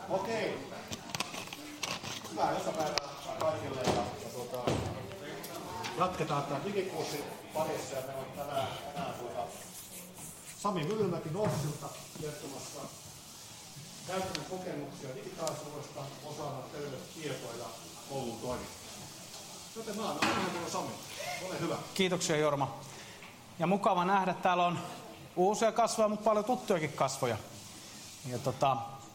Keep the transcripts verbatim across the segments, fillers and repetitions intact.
Okei. Hyvää iltapäivää kaikille. Ja, ja tuota, jatketaan tämän digikurssin parissa. Ja meillä on tänään, tänään tuota, Sami Myllymäki Norsilta kertomassa käytännön kokemuksia digitaalisuudesta osana terveystietoja koulun toimintaa. Joten mä annan puheenvuoron Sami. Ole hyvä. Kiitoksia Jorma. Ja mukava nähdä, täällä on uusia kasvoja, mutta paljon tuttujakin kasvoja. Ja tota,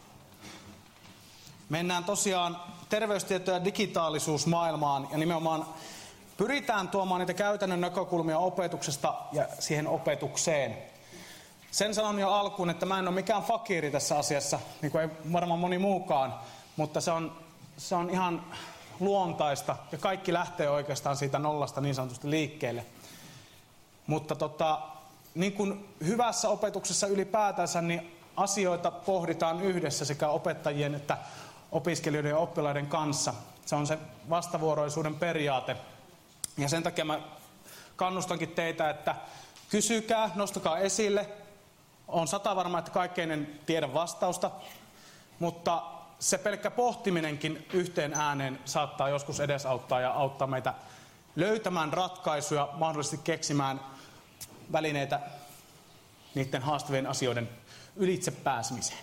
mennään tosiaan terveystieto- ja digitaalisuusmaailmaan ja nimenomaan pyritään tuomaan niitä käytännön näkökulmia opetuksesta ja siihen opetukseen. Sen sanon jo alkuun, että mä en ole mikään fakiiri tässä asiassa, niin kuin ei varmaan moni muukaan, mutta se on, se on ihan luontaista ja kaikki lähtee oikeastaan siitä nollasta niin sanotusti liikkeelle. Mutta tota, niin kuin hyvässä opetuksessa ylipäätänsä, niin asioita pohditaan yhdessä sekä opettajien että opiskelijoiden ja oppilaiden kanssa. Se on se vastavuoroisuuden periaate. Ja sen takia mä kannustankin teitä, että kysykää, nostakaa esille. Olen sata varma, että kaikkein en tiedä vastausta, mutta se pelkkä pohtiminenkin yhteen ääneen saattaa joskus edesauttaa ja auttaa meitä löytämään ratkaisuja, mahdollisesti keksimään välineitä niiden haastavien asioiden ylitse pääsemiseen.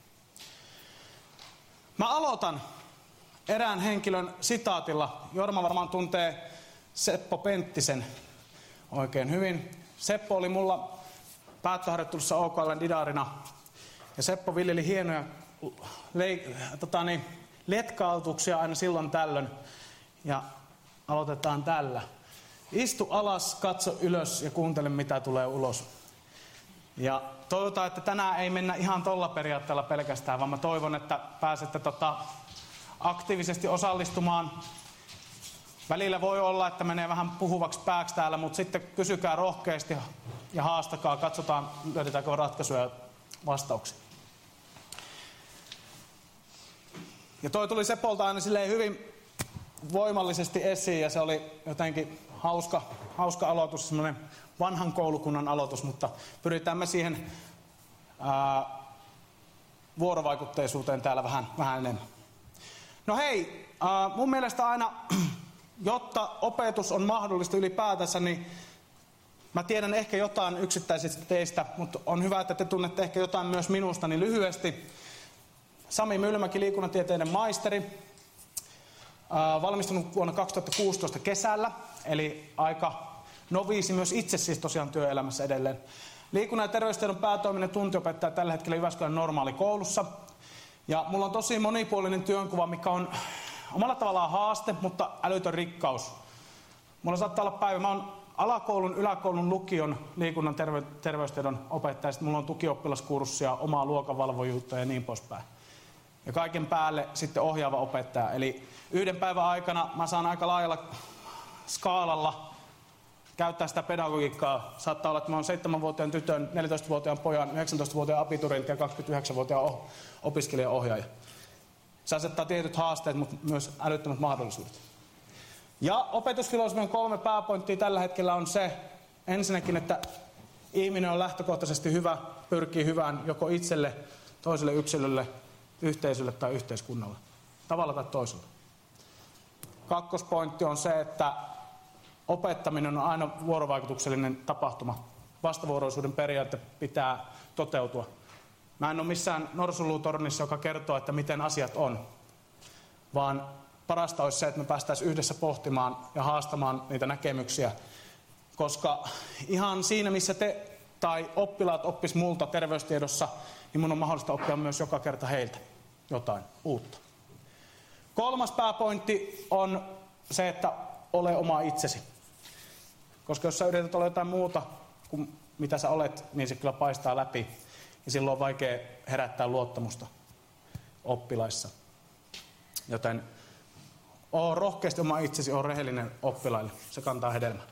Mä aloitan erään henkilön sitaatilla. Jorma varmaan tuntee Seppo Penttisen oikein hyvin. Seppo oli mulla päättöharjoittelussa O K L:n didarina. Ja Seppo viljeli hienoja leik- tota niin, letkautuksia aina silloin tällöin. Ja aloitetaan tällä. Istu alas, katso ylös ja kuuntele mitä tulee ulos. Ja toivotaan, että tänään ei mennä ihan tolla periaatteella pelkästään, vaan mä toivon, että pääsette tota aktiivisesti osallistumaan. Välillä voi olla, että menee vähän puhuvaksi pääksi täällä, mutta sitten kysykää rohkeasti ja haastakaa. Katsotaan, löydetäänkö ratkaisuja ja vastauksia. Ja toi tuli Sepolta aina silleen hyvin voimallisesti esiin ja se oli jotenkin hauska, hauska aloitus, semmoinen vanhan koulukunnan aloitus, mutta pyritään me siihen ää, vuorovaikutteisuuteen täällä vähän, vähän enemmän. No hei, ää, mun mielestä aina, jotta opetus on mahdollista ylipäätänsä, niin mä tiedän ehkä jotain yksittäisistä teistä, mutta on hyvä, että te tunnette ehkä jotain myös minusta, niin lyhyesti. Sami Myllymäki, liikunnantieteiden maisteri, ää, valmistunut vuonna kaksituhattakuusitoista kesällä, eli aika noviisi myös itse siis tosiaan työelämässä edelleen. Liikunnan ja terveystiedon päätoiminen tuntiopettaja tällä hetkellä Jyväskylän normaalikoulussa. Ja mulla on tosi monipuolinen työnkuva, mikä on omalla tavallaan haaste, mutta älytön rikkaus. Mulla saattaa olla päivä, mä oon alakoulun, yläkoulun, lukion liikunnan terve- terveystiedon opettaja. Sitten mulla on tukioppilaskurssia, omaa luokanvalvojuutta ja niin poispäin. Ja kaiken päälle sitten ohjaava opettaja. Eli yhden päivän aikana mä saan aika laajalla skaalalla käyttää sitä pedagogiikkaa. Saattaa olla, että mä oon seitsemänvuotiaan tytön, neljätoistavuotiaan pojan, yhdeksäntoistavuotiaan abiturin ja kaksikymmentäyhdeksänvuotiaan oh, opiskelijan ohjaaja. Se asettaa tietyt haasteet, mutta myös älyttömät mahdollisuudet. Ja opetusfilosofian kolme pääpointtia tällä hetkellä on se, ensinnäkin, että ihminen on lähtökohtaisesti hyvä, pyrkii hyvään joko itselle, toiselle yksilölle, yhteisölle tai yhteiskunnalle. Tavalla tai toisella. Kakkospointti on se, että opettaminen on aina vuorovaikutuksellinen tapahtuma. Vastavuoroisuuden periaate pitää toteutua. Mä en ole missään norsunluutornissa, joka kertoo, että miten asiat on. Vaan parasta olisi se, että me päästäisiin yhdessä pohtimaan ja haastamaan niitä näkemyksiä. Koska ihan siinä, missä te tai oppilaat oppis multa terveystiedossa, niin mun on mahdollista oppia myös joka kerta heiltä jotain uutta. Kolmas pääpointti on se, että ole oma itsesi. Koska jos sä yrität olla jotain muuta kuin mitä sä olet, niin se kyllä paistaa läpi. Ja silloin on vaikea herättää luottamusta oppilaissa. Joten oo rohkeasti oma itsesi, oo rehellinen oppilaille. Se kantaa hedelmää.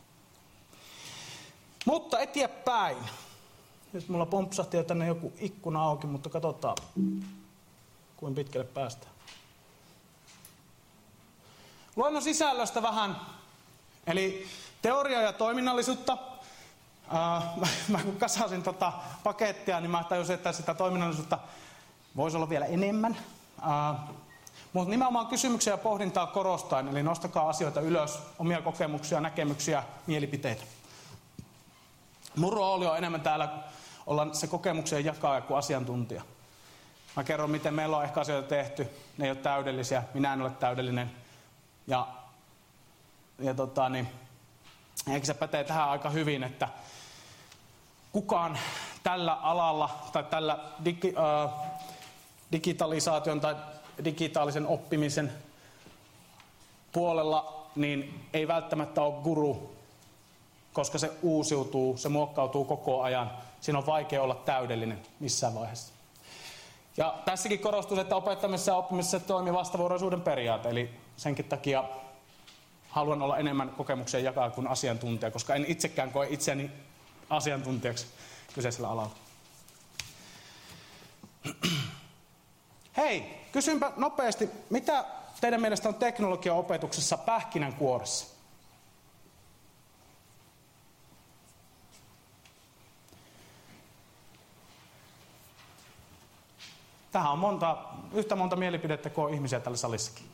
Mutta eteenpäin. Nyt mulla pompsahti jo tänne joku ikkuna auki, mutta katsotaan, kuinka pitkälle päästään. Luennon sisällöstä vähän. Eli teoria ja toiminnallisuutta. Uh, mä, mä kun kasasin tota pakettia, niin mä tajusin, että sitä toiminnallisuutta Voisi olla vielä enemmän. Uh, mutta nimenomaan kysymyksiä ja pohdintaa korostaen, eli nostakaa asioita ylös, omia kokemuksia, näkemyksiä, mielipiteitä. Mun rooli on enemmän täällä olla se kokemuksen jakaja kuin asiantuntija. Mä kerron, miten meillä on ehkä asioita tehty, ne ei ole täydellisiä, minä en ole täydellinen. Ja, ja tota, niin, ehkä se pätee tähän aika hyvin, että kukaan tällä alalla tai tällä digi, äh, digitalisaation tai digitaalisen oppimisen puolella niin ei välttämättä ole guru, koska se uusiutuu, se muokkautuu koko ajan. Siinä on vaikea olla täydellinen missään vaiheessa. Ja tässäkin korostuu, että opettamisessa ja oppimisessa toimii vastavuoroisuuden periaate, eli senkin takia haluan olla enemmän kokemuksia jakaa kuin asiantuntija, koska en itsekään koe itseäni asiantuntijaksi kyseisellä alalla. Hei, kysynpä nopeasti, mitä teidän mielestä on teknologiaopetuksessa pähkinänkuoressa? Tähän on monta, yhtä monta mielipidettä kuin ihmisiä tällä salissakin.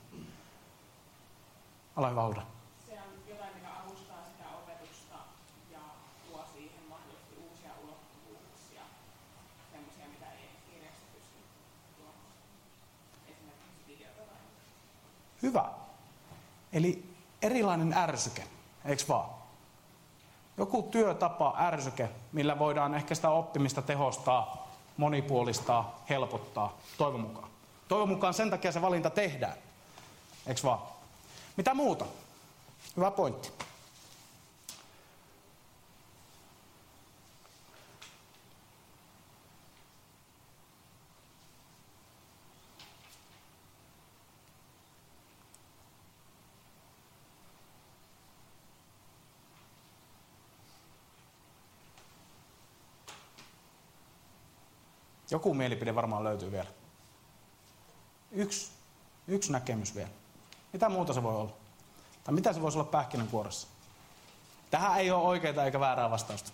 Ole hyvä, Uda. Se on jotain, mikä avustaa sitä opetusta ja tuo siihen mahdollisesti uusia ulottuvuuksia, semmoisia, mitä ei kirjassa pysty tuomaan. Esimerkiksi videota tai Hyvä. Eli erilainen ärsyke, eikö vaan? Joku työtapa, ärsyke, millä voidaan ehkä sitä oppimista tehostaa, monipuolistaa, helpottaa, toivon mukaan. Toivon mukaan sen takia se valinta tehdään, eikö vaan? Mitä muuta? Hyvä pointti. Joku mielipide varmaan löytyy vielä. Yksi, yksi näkemys vielä. Mitä muuta se voi olla? Tai mitä se voisi olla pähkinänkuoressa? Tähän ei ole oikeaa eikä väärää vastausta.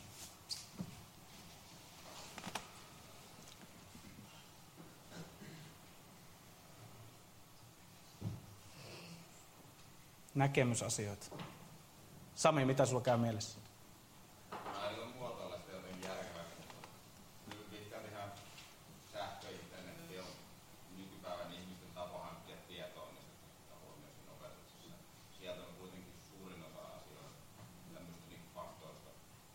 Näkemysasioita. Sami, mitä sulla käy mielessä? Mä en ole muotoilla sitä jotenkin järkevästi. Kyllä pitkältihän sähkö, internetti on nykypäivän ihmisten tapa hankkia tietoa niistä huomioista opetuksessa. Sieltä on kuitenkin suurin osa asioista, tämmöistä niin faktoista.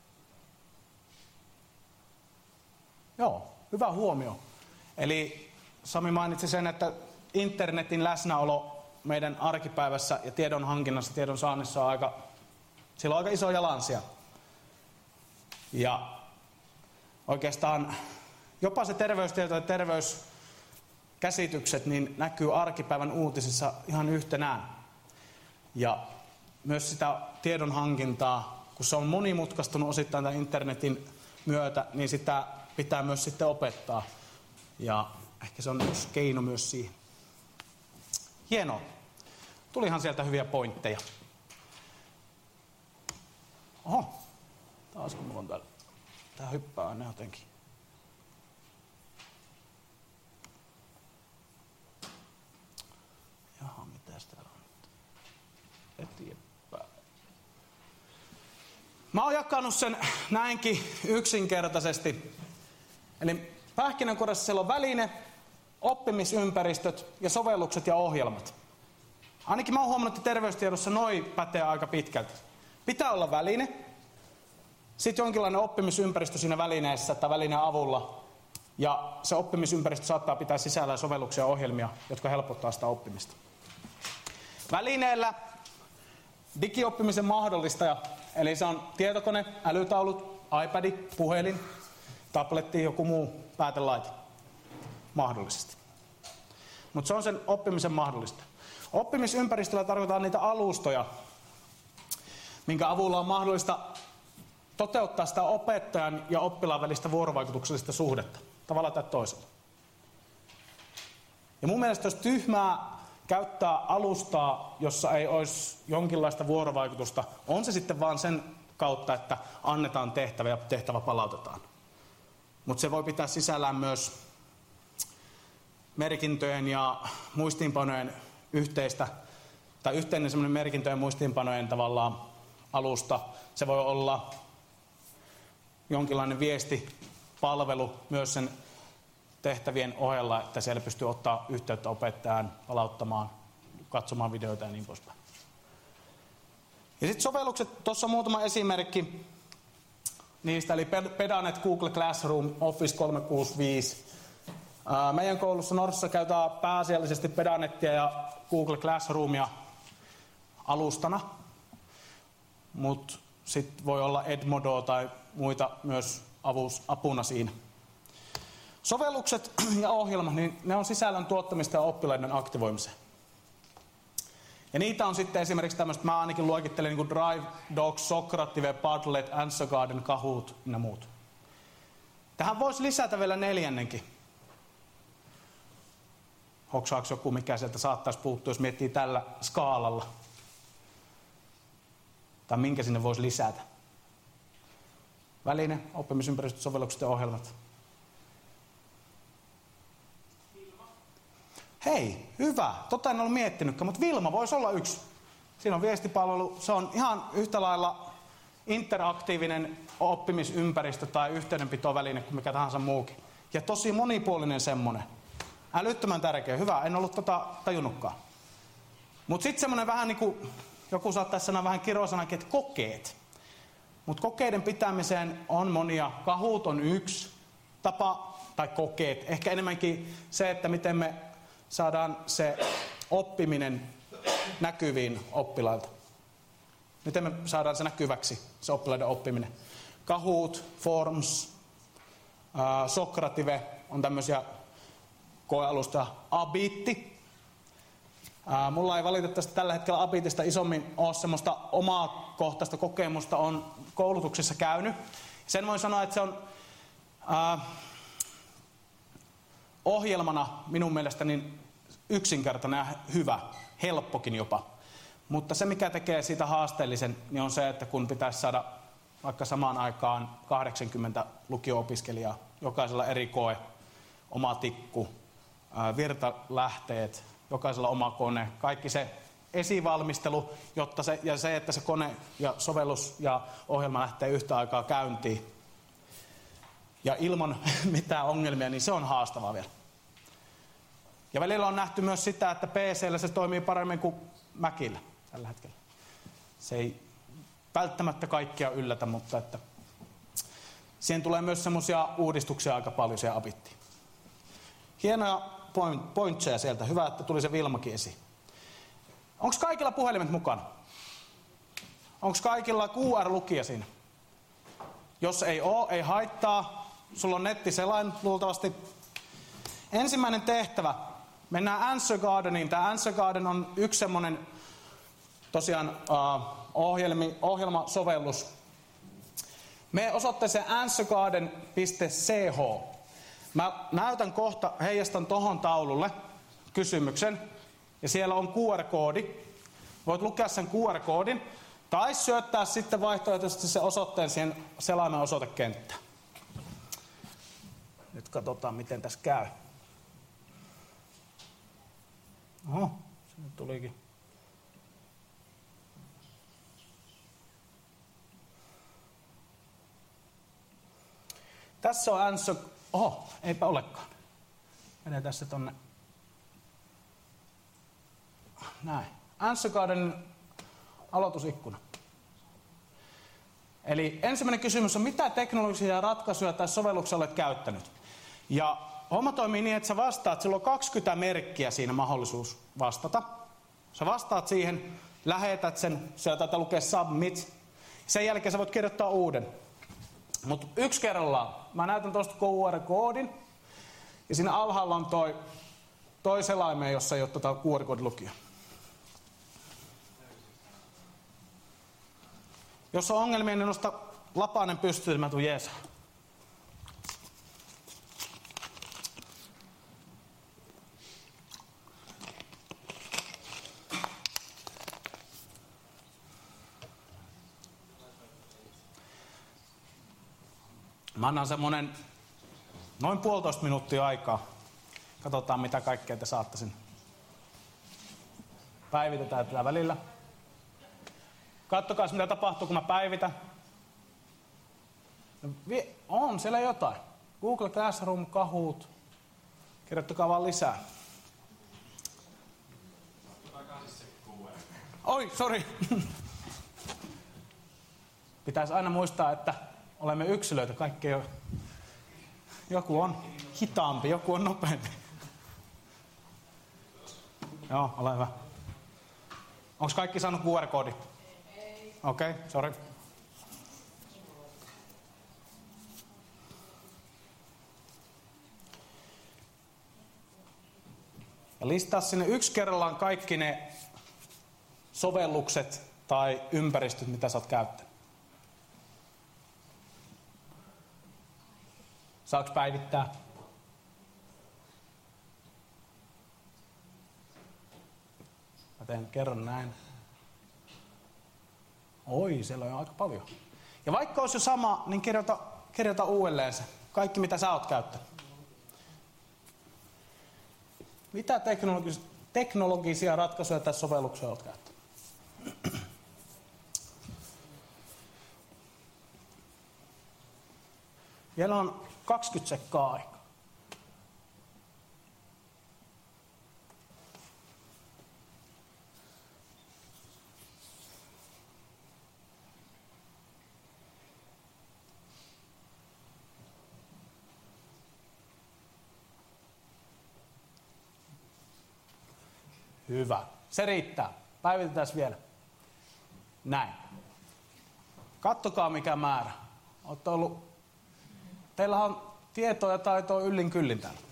Joo, hyvä huomio. Eli Sami mainitsi sen, että internetin läsnäolo meidän arkipäivässä ja tiedon hankinnassa, tiedon saannissa on aika, sillä on aika iso jalansia. Ja oikeastaan jopa se terveystieto ja terveyskäsitykset niin näkyy arkipäivän uutisissa ihan yhtenään. Ja myös sitä tiedon hankintaa, kun se on monimutkaistunut osittain tämän internetin myötä, niin sitä pitää myös sitten opettaa. Ja ehkä se on yksi keino myös siihen. Hienoa. Tulihan sieltä hyviä pointteja. Oho. Taas kun mulla on täällä. Tää hyppää aina jotenkin. Jaha, mitäs täällä on nyt? Eteenpäin. Mä oon jakanut sen näinkin yksinkertaisesti. Eli pähkinänkuoressa siellä on väline, oppimisympäristöt ja sovellukset ja ohjelmat. Ainakin mä oon huomannut, että terveystiedossa noi pätee aika pitkälti. Pitää olla väline, sitten jonkinlainen oppimisympäristö siinä välineessä tai välineen avulla. Ja se oppimisympäristö saattaa pitää sisällä sovelluksia ja ohjelmia, jotka helpottaa sitä oppimista. Välineellä digioppimisen mahdollistaja, eli se on tietokone, älytaulut, iPad, puhelin, tabletti, joku muu päätelaite. Mahdollisesti. Mutta se on sen oppimisen mahdollista. Oppimisympäristöllä tarkoitaan niitä alustoja, minkä avulla on mahdollista toteuttaa sitä opettajan ja oppilaan välistä vuorovaikutuksellista suhdetta, tavalla tai toisella. Ja mun mielestä olisi tyhmää käyttää alustaa, jossa ei olisi jonkinlaista vuorovaikutusta. On se sitten vaan sen kautta, että annetaan tehtävä ja tehtävä palautetaan. Mutta se voi pitää sisällään myös merkintöjen ja muistiinpanojen yhteistä, tai yhteinen semmoinen merkintöjen ja muistiinpanojen tavallaan alusta. Se voi olla jonkinlainen viestipalvelu myös sen tehtävien ohella, että siellä pystyy ottaa yhteyttä opettajan, palauttamaan, katsomaan videoita ja niin poispäin. Ja sitten sovellukset, tuossa on muutama esimerkki niistä, eli Pedanet, Google Classroom, Office kolmesataakuusikymmentäviisi. Meidän koulussa Norssassa käytetään pääasiallisesti Pedanettia ja Google Classroomia alustana, mutta sitten voi olla Edmodo tai muita myös avus, apuna siinä. Sovellukset ja ohjelmat, niin ne on sisällön tuottamista ja oppilaiden aktivoimiseen. Ja niitä on sitten esimerkiksi tämmöistä, mä ainakin luokittelen niin kuin Drive, Docs, Socrative, Padlet, Answer Garden, Kahoot ja muut. Tähän voisi lisätä vielä neljännenkin. Hoksaako joku, mikä sieltä saattaisi puuttua, jos miettii tällä skaalalla? Tai minkä sinne voisi lisätä? Väline, oppimisympäristöt, sovellukset ja ohjelmat. Vilma. Hei, hyvä. Tota en ollut miettinytkään, mutta Vilma voisi olla yksi. Siinä on viestipalvelu. Se on ihan yhtä lailla interaktiivinen oppimisympäristö tai yhteydenpitoväline kuin mikä tahansa muukin. Ja tosi monipuolinen semmoinen. Älyttömän tärkeä. Hyvä, en ollut tota tajunnutkaan. Mutta sitten semmoinen vähän niin kuin, joku saattaisi sanoa vähän kirosanakin, että kokeet. Mutta kokeiden pitämiseen on monia. Kahoot on yksi tapa, tai kokeet. Ehkä enemmänkin se, että miten me saadaan se oppiminen näkyviin oppilailta. Miten me saadaan se näkyväksi, se oppilaiden oppiminen. Kahoot, Forms, äh, Socrative on tämmöisiä koealusta. Abitti. Äh, mulla ei valitettavasti tällä hetkellä Abitista isommin ole semmoista omaa kohtaista kokemusta, on koulutuksessa käynyt. Sen voin sanoa, että se on äh, ohjelmana minun mielestäni yksinkertainen ja hyvä, helppokin jopa. Mutta se, mikä tekee siitä haasteellisen, niin on se, että kun pitäisi saada vaikka samaan aikaan kahdeksankymmentä lukio-opiskelijaa, jokaisella eri koe, oma tikku, virtalähteet, jokaisella oma kone, kaikki se esivalmistelu, jotta se, ja se, että se kone ja sovellus ja ohjelma lähtee yhtä aikaa käyntiin. Ja ilman mitään ongelmia, niin se on haastavaa vielä. Ja välillä on nähty myös sitä, että P C:llä se toimii paremmin kuin Macillä tällä hetkellä. Se ei välttämättä kaikkia yllätä, mutta että siihen tulee myös semmoisia uudistuksia aika paljon siihen Abittiin. Hienoja point, pointseja sieltä. Hyvä, että tuli se Vilmakin esiin. Onko kaikilla puhelimet mukana? Onko kaikilla Q R-lukija siinä? Jos ei ole, ei haittaa. Sulla on nettiselain luultavasti. Ensimmäinen tehtävä. Mennään Answer Gardeniin. Tämä Answer Garden on yksi semmoinen tosiaan uh, ohjelmi, ohjelmasovellus. Me osoitteeseen answer garden piste c h. Mä näytän kohta, heijastan tohon taululle kysymyksen. Ja siellä on Q R-koodi. Voit lukea sen Q R-koodin. Tai syöttää sitten vaihtoehtoisesti se osoitteen siihen selaimen osoitekenttään. Nyt katsotaan, miten tässä käy. Oho, se nyt tulikin. Tässä on answer... Oho, eipä olekaan. Menee tässä tonne. Näin. Answer Garden aloitusikkuna. Eli ensimmäinen kysymys on, mitä teknologisia ratkaisuja tai sovelluksia olet käyttänyt? Ja homma toimii niin, että sä vastaat, sillä on kaksikymmentä merkkiä siinä mahdollisuus vastata. Sä vastaat siihen, lähetät sen, sieltä taitaa lukea submit. Sen jälkeen sä voit kirjoittaa uuden. Mutta yksi kerrallaan. Mä näytän tuosta Q R-koodin. Ja siinä alhaalla on toi, toi selaime, jossa ei ole tota Q R-koodin lukija. Jos on ongelmia, niin nosta lapanen pystyyn, mä tuun jeesaa. Mä annan semmonen noin puolitoista minuuttia aikaa. Katsotaan mitä kaikkea te saatte sinne. Päivitetään tätä välillä. Kattokaa mitä tapahtuu kun mä päivitän. No, on siellä jotain. Google Classroom, Kahoot. Kirjoittakaa vaan lisää. Oi, sori. Pitäisi aina muistaa, että olemme yksilöitä. Kaikki ei ole. Joku on hitaampi, joku on nopeampi. Joo, ole hyvä. Onko kaikki saanut Q R-koodin? Ei. Okei, okay, sori. Ja listaa sinne yksi kerrallaan kaikki ne sovellukset tai ympäristöt, mitä sä oot käyttänyt. Saaks päivittää? Mä teen kerran näin. Oi, siellä on aika paljon. Ja vaikka olisi jo sama, niin kirjoita, kirjoita uudelleen se. Kaikki mitä sä oot käyttänyt. Mitä teknologis- teknologisia ratkaisuja tässä sovelluksessa olet käyttänyt? Vielä on kaksikymmentä sekkaa aikaa. Hyvä. Se riittää. Päivitetään vielä. Näin. Kattokaa mikä määrä. Olette ollut... Teillä on tietoa ja taitoa yllin kyllin täällä.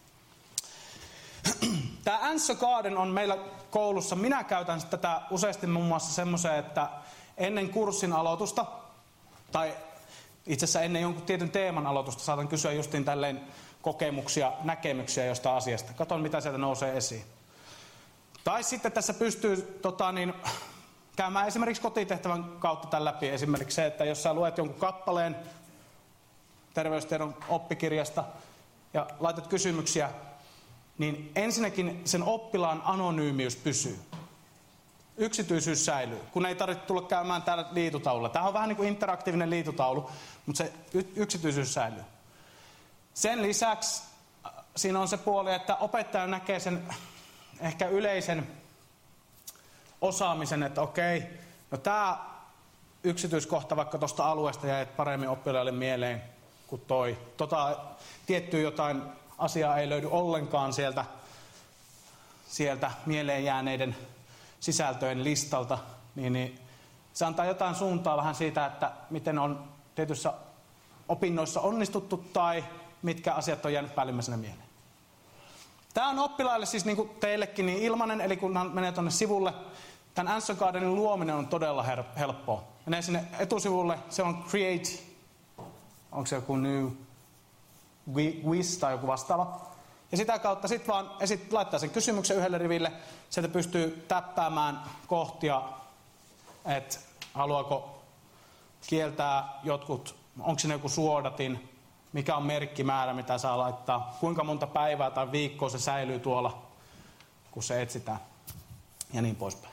Tämä Answer Garden on meillä koulussa. Minä käytän tätä useasti muun muassa semmoiseen, että ennen kurssin aloitusta, tai itse asiassa ennen jonkun tietyn teeman aloitusta, saatan kysyä justiin tälleen kokemuksia, näkemyksiä jostain asiasta. Katon mitä sieltä nousee esiin. Tai sitten tässä pystyy tota, niin, käymään esimerkiksi kotitehtävän kautta tämän läpi. Esimerkiksi se, että jos sä luet jonkun kappaleen terveystiedon oppikirjasta ja laitat kysymyksiä, niin ensinnäkin sen oppilaan anonyymiys pysyy. Yksityisyys säilyy, kun ei tarvitse tulla käymään täällä liitutaululla. Tämä on vähän niin kuin interaktiivinen liitutaulu, mutta se yksityisyys säilyy. Sen lisäksi siinä on se puoli, että opettaja näkee sen ehkä yleisen osaamisen, että okei, no tämä yksityiskohta vaikka tuosta alueesta jäi paremmin oppilaille mieleen kuin toi. Tota, tiettyä jotain asiaa ei löydy ollenkaan sieltä, sieltä mieleen jääneiden sisältöjen listalta, niin, niin se antaa jotain suuntaa vähän siitä, että miten on tietyissä opinnoissa onnistuttu tai mitkä asiat on jäänyt päällimmäisenä mieleen. Tämä on oppilaille siis niin kuin teillekin niin ilmainen, eli kun menee tuonne sivulle, tämän Answer Gardenin luominen on todella helppoa. Menee sinne etusivulle, se on Create, onko se joku New Quiz tai joku vastaava. Ja sitä kautta sitten vaan esit, laittaa sen kysymyksen yhdelle riville, sieltä pystyy täppäämään kohtia, että haluaako kieltää jotkut, onko siinä joku suodatin, mikä on merkkimäärä, mitä saa laittaa, kuinka monta päivää tai viikkoa se säilyy tuolla, kun se etsitään, ja niin poispäin.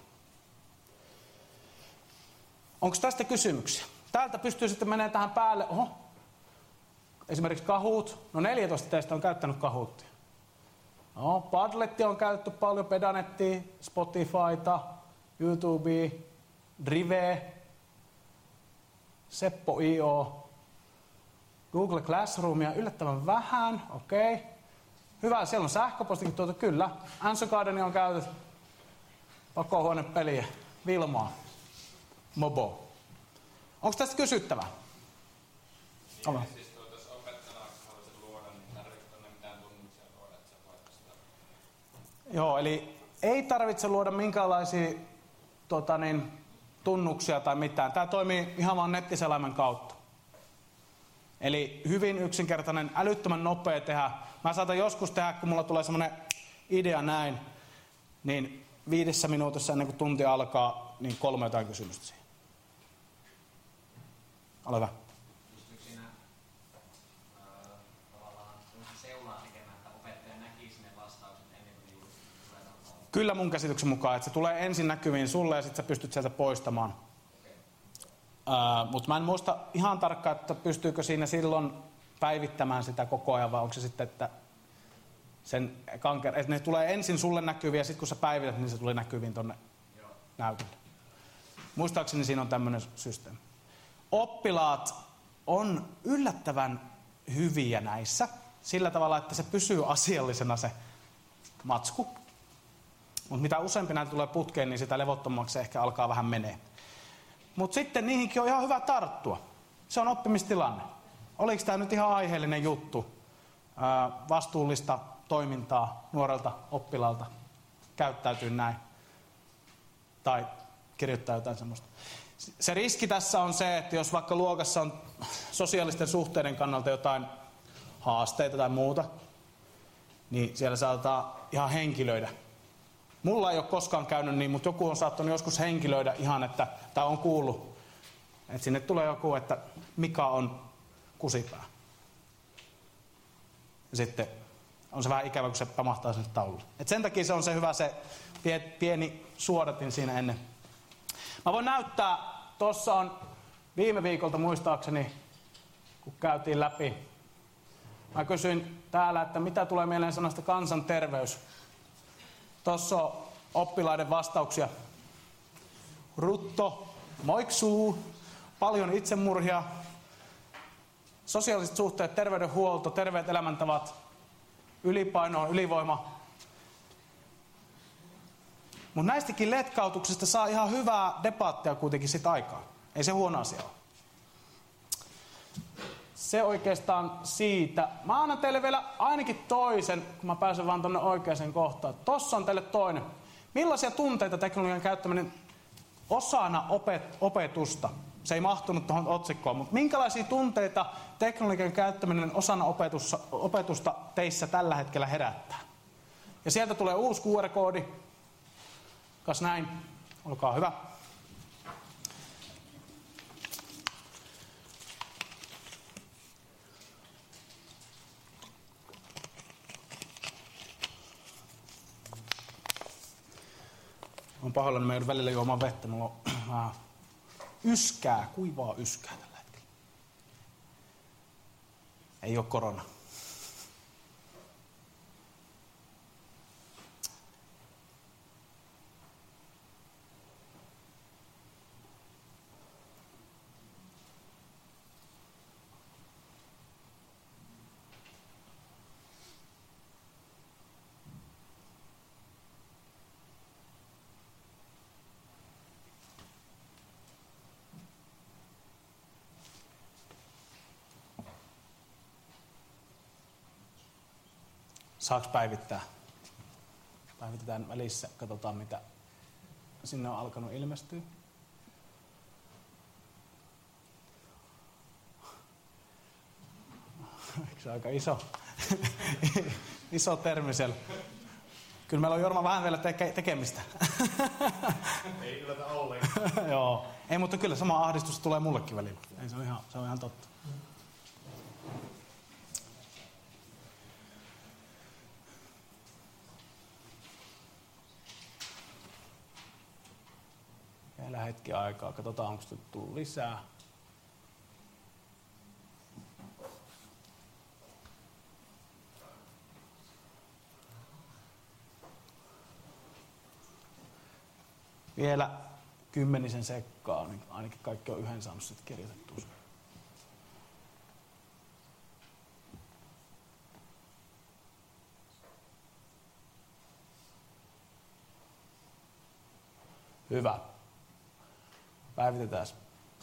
Onko tästä kysymyksiä? Täältä pystyy sitten menemään tähän päälle, oho, esimerkiksi Kahoot, no neljätoista teistä on käyttänyt Kahootia. No, Padlettia on käytetty paljon, Pedanettia, Spotifyta, YouTubea, Drive, Seppo piste i o, Google Classroomia yllättävän vähän, okei. Okay. Hyvä, siellä on sähköpostikin tuota, kyllä. Answer Gardenia on käytetty. Pakohuonepeliä, Vilmaa, Mobo. Onko tästä kysyttävää? Niin, siis tuota, jos opettajana haluaisit luoda, niin tarvitsetko ne mitään tunnuksia luoda, että sä voit sitä? Joo, eli ei tarvitse luoda minkäänlaisia tota niin, tunnuksia tai mitään. Tämä toimii ihan vaan nettiselaimen kautta. Eli hyvin yksinkertainen, älyttömän nopea tehdä. Mä saatan joskus tehdä, kun mulla tulee semmoinen idea näin, niin viidessä minuutissa ennen kuin tunti alkaa, niin kolme jotain kysymystä siihen. Ole hyvä. Pystyykö siinä äh, tavallaan seulaa tekemään, että opettaja näkisi ne Kyllä mun käsityksen mukaan, että se tulee ensin näkyviin sulle ja sitten sä pystyt sieltä poistamaan. Uh, Mutta mä en muista ihan tarkkaan, että pystyykö siinä silloin päivittämään sitä koko ajan, vai onko se sitten, että sen kanker, että ne tulee ensin sulle näkyviin ja sitten kun sä päivität, niin se tulee näkyviin tonne näytölle. Muistaakseni siinä on tämmöinen systeemi. Oppilaat on yllättävän hyviä näissä sillä tavalla, että se pysyy asiallisena se matsku. Mutta mitä useampi näitä tulee putkeen, niin sitä levottomaksi se ehkä alkaa vähän menee. Mutta sitten niihinkin on ihan hyvä tarttua. Se on oppimistilanne. Oliko tämä nyt ihan aiheellinen juttu? Ää, vastuullista toimintaa nuorelta oppilaalta käyttäytyy näin. Tai kirjoittaa jotain semmoista. Se riski tässä on se, että jos vaikka luokassa on sosiaalisten suhteiden kannalta jotain haasteita tai muuta, niin siellä saattaa ihan henkilöidä. Mulla ei ole koskaan käynyt niin, mutta joku on saattanut joskus henkilöidä ihan, että, tai on kuullut, että sinne tulee joku, että Mika on kusipää. Ja sitten on se vähän ikävä, kun se pamahtaa sinne taululle. Et sen takia se on se hyvä se pieni suodatin siinä ennen. Mä voin näyttää, tuossa on viime viikolta muistaakseni, kun käytiin läpi. Mä kysyin täällä, että mitä tulee mieleen sanasta kansanterveys. Tuossa on oppilaiden vastauksia. Rutto, moiksuu, paljon itsemurhia, sosiaaliset suhteet, terveydenhuolto, terveet elämäntavat, ylipaino, ylivoima. Mutta näistäkin letkautuksista saa ihan hyvää debattia kuitenkin sit aikaa. Ei se huono asia ole. Se oikeastaan siitä. Mä annan teille vielä ainakin toisen, kun mä pääsen vaan tonne oikeaan kohtaan. Tossa on teille toinen. Millaisia tunteita teknologian käyttäminen osana opet- opetusta? Se ei mahtunut tuohon otsikkoon, mutta minkälaisia tunteita teknologian käyttäminen osana opetussa, opetusta teissä tällä hetkellä herättää? Ja sieltä tulee uusi Q R-koodi. Kas näin. Olkaa hyvä. On pahoillani, mä joudun välillä juomaan vettä. Mulla on vähän yskää, kuivaa yskää tällä hetkellä. Ei ole korona. Saaks päivittää? Päivitetään välissä, katsotaan mitä sinne on alkanut ilmestyä. Eikö se aika iso, iso termi siellä? Kyllä meillä on Jorma vähän vielä teke- tekemistä. Ei yllätä ollenkaan. Joo. Ei, mutta kyllä sama ahdistus tulee mullekin välillä. Ei, se on ihan, se on ihan totta. Vielä hetki aikaa. Katsotaan, onko se tullut lisää. Vielä kymmenisen sekkaa, niin ainakin kaikki on yhden saanut sitten kirjoitettua. Hyvä. Päivitetään.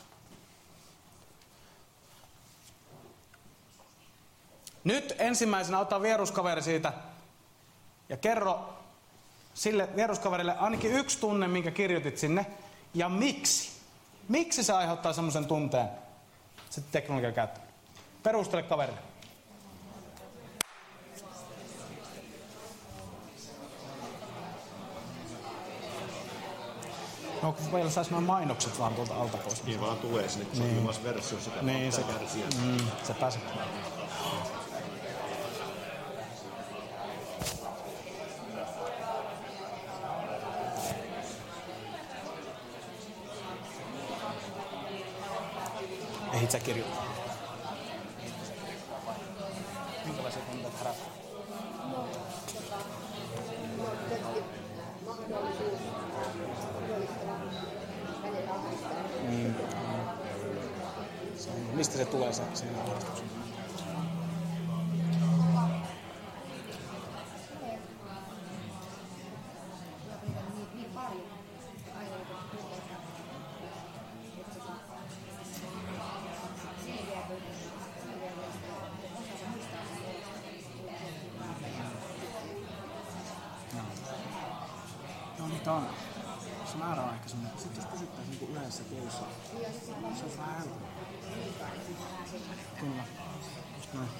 Nyt ensimmäisenä ota vieruskaveri siitä ja kerro sille vieruskaverille ainakin yksi tunne, minkä kirjoitit sinne, ja miksi. Miksi se aiheuttaa semmoisen tunteen, se teknologian käyttö? Perustele kaverille. No, kun vielä saisi noin mainokset vaan tuolta alta pois. Niin vaan tulee sinne, kun niin. Se on ilmais versio sitä. Niin, se, mm, se pääsee. sä kirjoittaa? Minkälaisia tunteita herättää? No, tota, no, tietysti mahdollisuus työllistävä välillä ahdistaa. Mm. Mistä se tulee se sinne ahdistus? Niin paljon aina kun tulee että tota siinä vielä voi osaa muistaa No niitä on. Se määrä on ehkä semmoinen. Sitten jos pysyttäisiin niinku yhdessä töissä, se on vähän helpompi. Kyllä. Just näin.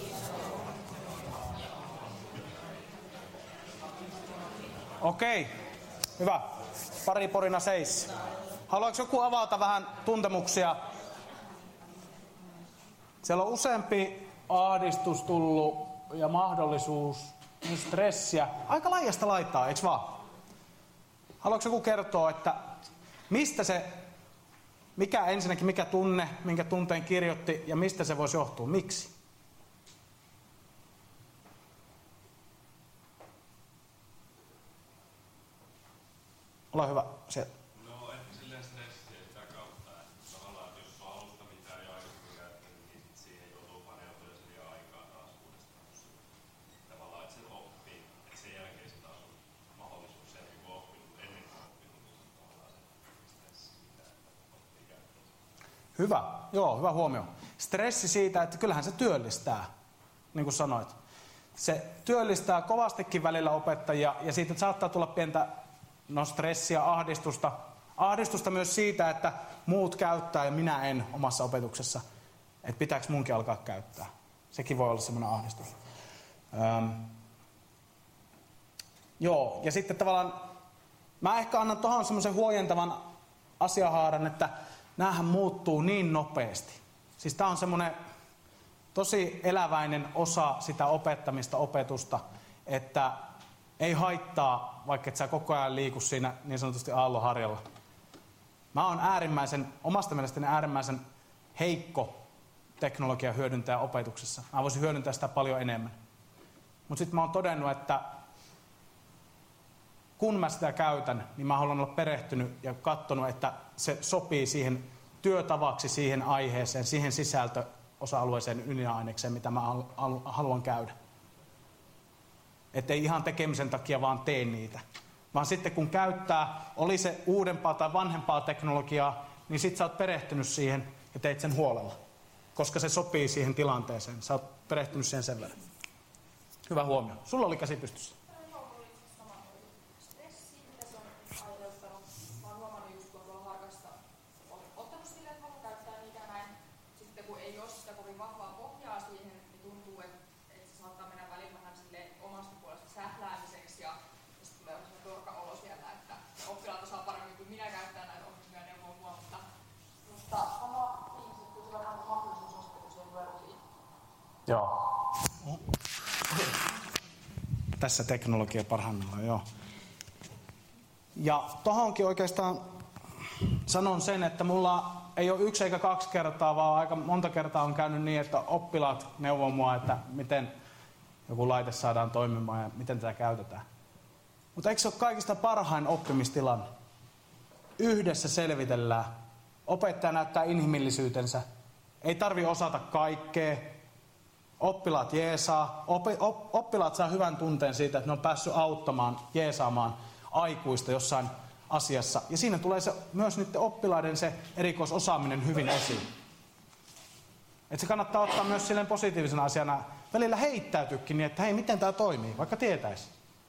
Okei. Hyvä. Pari porina seis. Haluaako joku avata vähän tuntemuksia? Siellä on useampi ahdistus tullut ja mahdollisuus, myös stressiä. Aika laajasta laittaa, eikö vaan? Haluaako joku kertoa, että mistä se, mikä ensinnäkin, mikä tunne, minkä tunteen kirjoitti ja mistä se voisi johtua? Miksi? Ole hyvä. Se. No ehkä silleen stressiä sitä kautta, että tavallaan että jos on alusta mitään jo aikaisemmin käyttänyt, niin sit siihen joutuu paneutumaan ja se vie aikaa taas uudestaan. Tavallaan että sen oppii, että sen jälkeen se taas on mahdollisuus sen niin kuin oppinut, ennen kuin oppinut, niin se tavallaan se stressi siitä, että oppii käyttämään. Hyvä, joo, hyvä huomio. Stressi siitä, että kyllähän se työllistää, niin kuin sanoit. Se työllistää kovastikin välillä opettajia ja siitä saattaa tulla pientä no stressiä, ahdistusta. Ahdistusta myös siitä, että muut käyttää ja minä en omassa opetuksessa. Että pitääkö munkin alkaa käyttää. Sekin voi olla semmoinen ahdistus. Öm. Joo, ja sitten tavallaan mä ehkä annan tuohon semmoisen huojentavan asiahaaran, että näähän muuttuu niin nopeasti. Siis tää on semmoinen tosi eläväinen osa sitä opettamista, opetusta, että ei haittaa, vaikka et sä koko ajan liiku siinä niin sanotusti aallonharjalla. Mä oon äärimmäisen, omasta mielestäni äärimmäisen heikko teknologian hyödyntäjä opetuksessa. Mä voisin hyödyntää sitä paljon enemmän. Mutta sitten mä oon todennut, että kun mä sitä käytän, niin mä haluan olla perehtynyt ja katsonut, että se sopii siihen työtavaksi, siihen aiheeseen, siihen sisältöosa-alueeseen ydinainekseen, mitä mä haluan käydä. Että ei ihan tekemisen takia vaan tee niitä. Vaan sitten kun käyttää, oli se uudempaa tai vanhempaa teknologiaa, niin sit sä oot perehtynyt siihen ja teit sen huolella. Koska se sopii siihen tilanteeseen. Sä oot perehtynyt siihen sen verran. Hyvä huomio. Sulla oli käsi pystyssä. Joo. Tässä teknologia parhaimmillaan, joo. Ja tohonkin oikeastaan sanon sen, että mulla ei ole yksi eikä kaksi kertaa, vaan aika monta kertaa on käynyt niin, että oppilaat neuvoo mua, että miten joku laite saadaan toimimaan ja miten tätä käytetään. Mutta eikö se ole kaikista parhain oppimistilanne? Yhdessä selvitellään. Opettaja näyttää inhimillisyytensä. Ei tarvi osata kaikkea. Oppilaat jeesaa. Oppi, op, oppilaat saa hyvän tunteen siitä, että ne on päässyt auttamaan, jeesaamaan aikuista jossain asiassa. Ja siinä tulee se, myös niiden oppilaiden se erikoisosaaminen hyvin esiin. Että se kannattaa ottaa myös silleen positiivisena asiana. Välillä heittäytyykin niin, että hei, miten tämä toimii, vaikka tietäisi.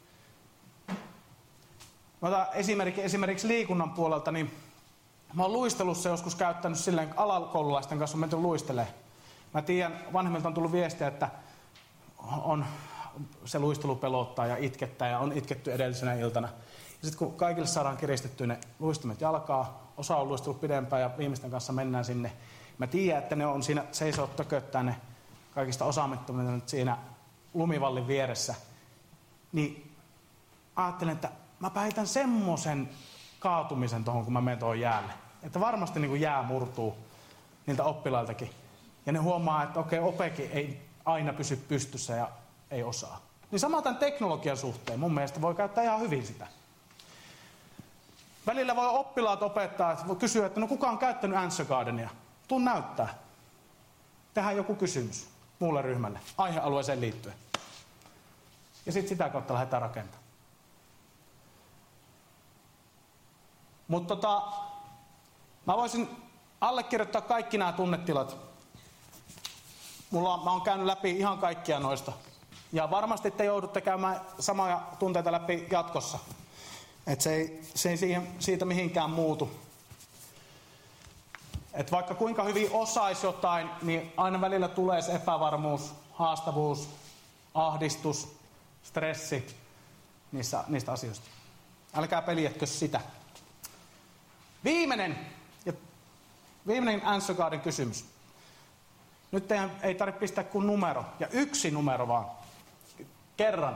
Mä otan esimerkiksi, esimerkiksi liikunnan puolelta, niin mä oon luistelussa joskus käyttänyt silleen, alakoululaisten kanssa on menty luistelemaan. Mä tiedän, vanhemmilta on tullut viestiä, että on, se luistelu pelottaa ja itkettää ja on itketty edellisenä iltana. Ja sitten kun kaikille saadaan kiristettyä ne luistimet jalkaa, osa on luistellut pidempään ja viimeisten kanssa mennään sinne. Mä tiedän, että ne on siinä seisoo tököttää ne kaikista osaamattomia siinä lumivallin vieressä. Niin ajattelen, että mä päihitän semmoisen kaatumisen tuohon, kun mä menen tuohon jäälle. Että varmasti niin kuin jää murtuu. niiltä oppilailtakin. Ja ne huomaa, että okei, opekin ei aina pysy pystyssä ja ei osaa. Niin sama tämän teknologian suhteen. Mun mielestä voi käyttää ihan hyvin sitä. Välillä voi oppilaat opettaa, että voi kysyä, että no kuka on käyttänyt Answer Gardenia? Tuun näyttää. Tähän joku kysymys muulle ryhmälle, aihealueeseen liittyen. Ja sitten sitä kautta lähdetään rakentamaan. Mutta tota, mä voisin allekirjoittaa kaikki nämä tunnetilat. Mulla on, mä oon käynyt läpi ihan kaikkia noista. Ja varmasti te joudutte käymään samoja tunteita läpi jatkossa. Että se ei, se ei siihen, siitä mihinkään muutu. Et vaikka kuinka hyvin osaisi jotain, niin aina välillä tulee se epävarmuus, haastavuus, ahdistus, stressi niissä, niistä asioista. Älkää peljätkö sitä. Viimeinen, ja viimeinen Answer Garden kysymys. Nyt teidän ei tarvitse pistää kuin numero, ja yksi numero vaan. Kerran.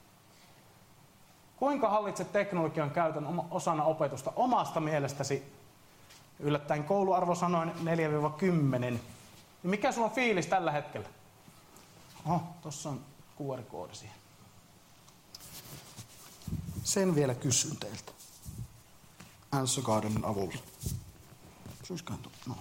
Kuinka hallitset teknologian käytön osana opetusta omasta mielestäsi? Yllättäen kouluarvo sanoin neljä kymmenen. Niin mikä sulla on fiilis tällä hetkellä? Oho, tossa on Q R-koodi siihen. Sen vielä kysyn teiltä. Answer Gardenin avulla. Syysköhän tuo. No.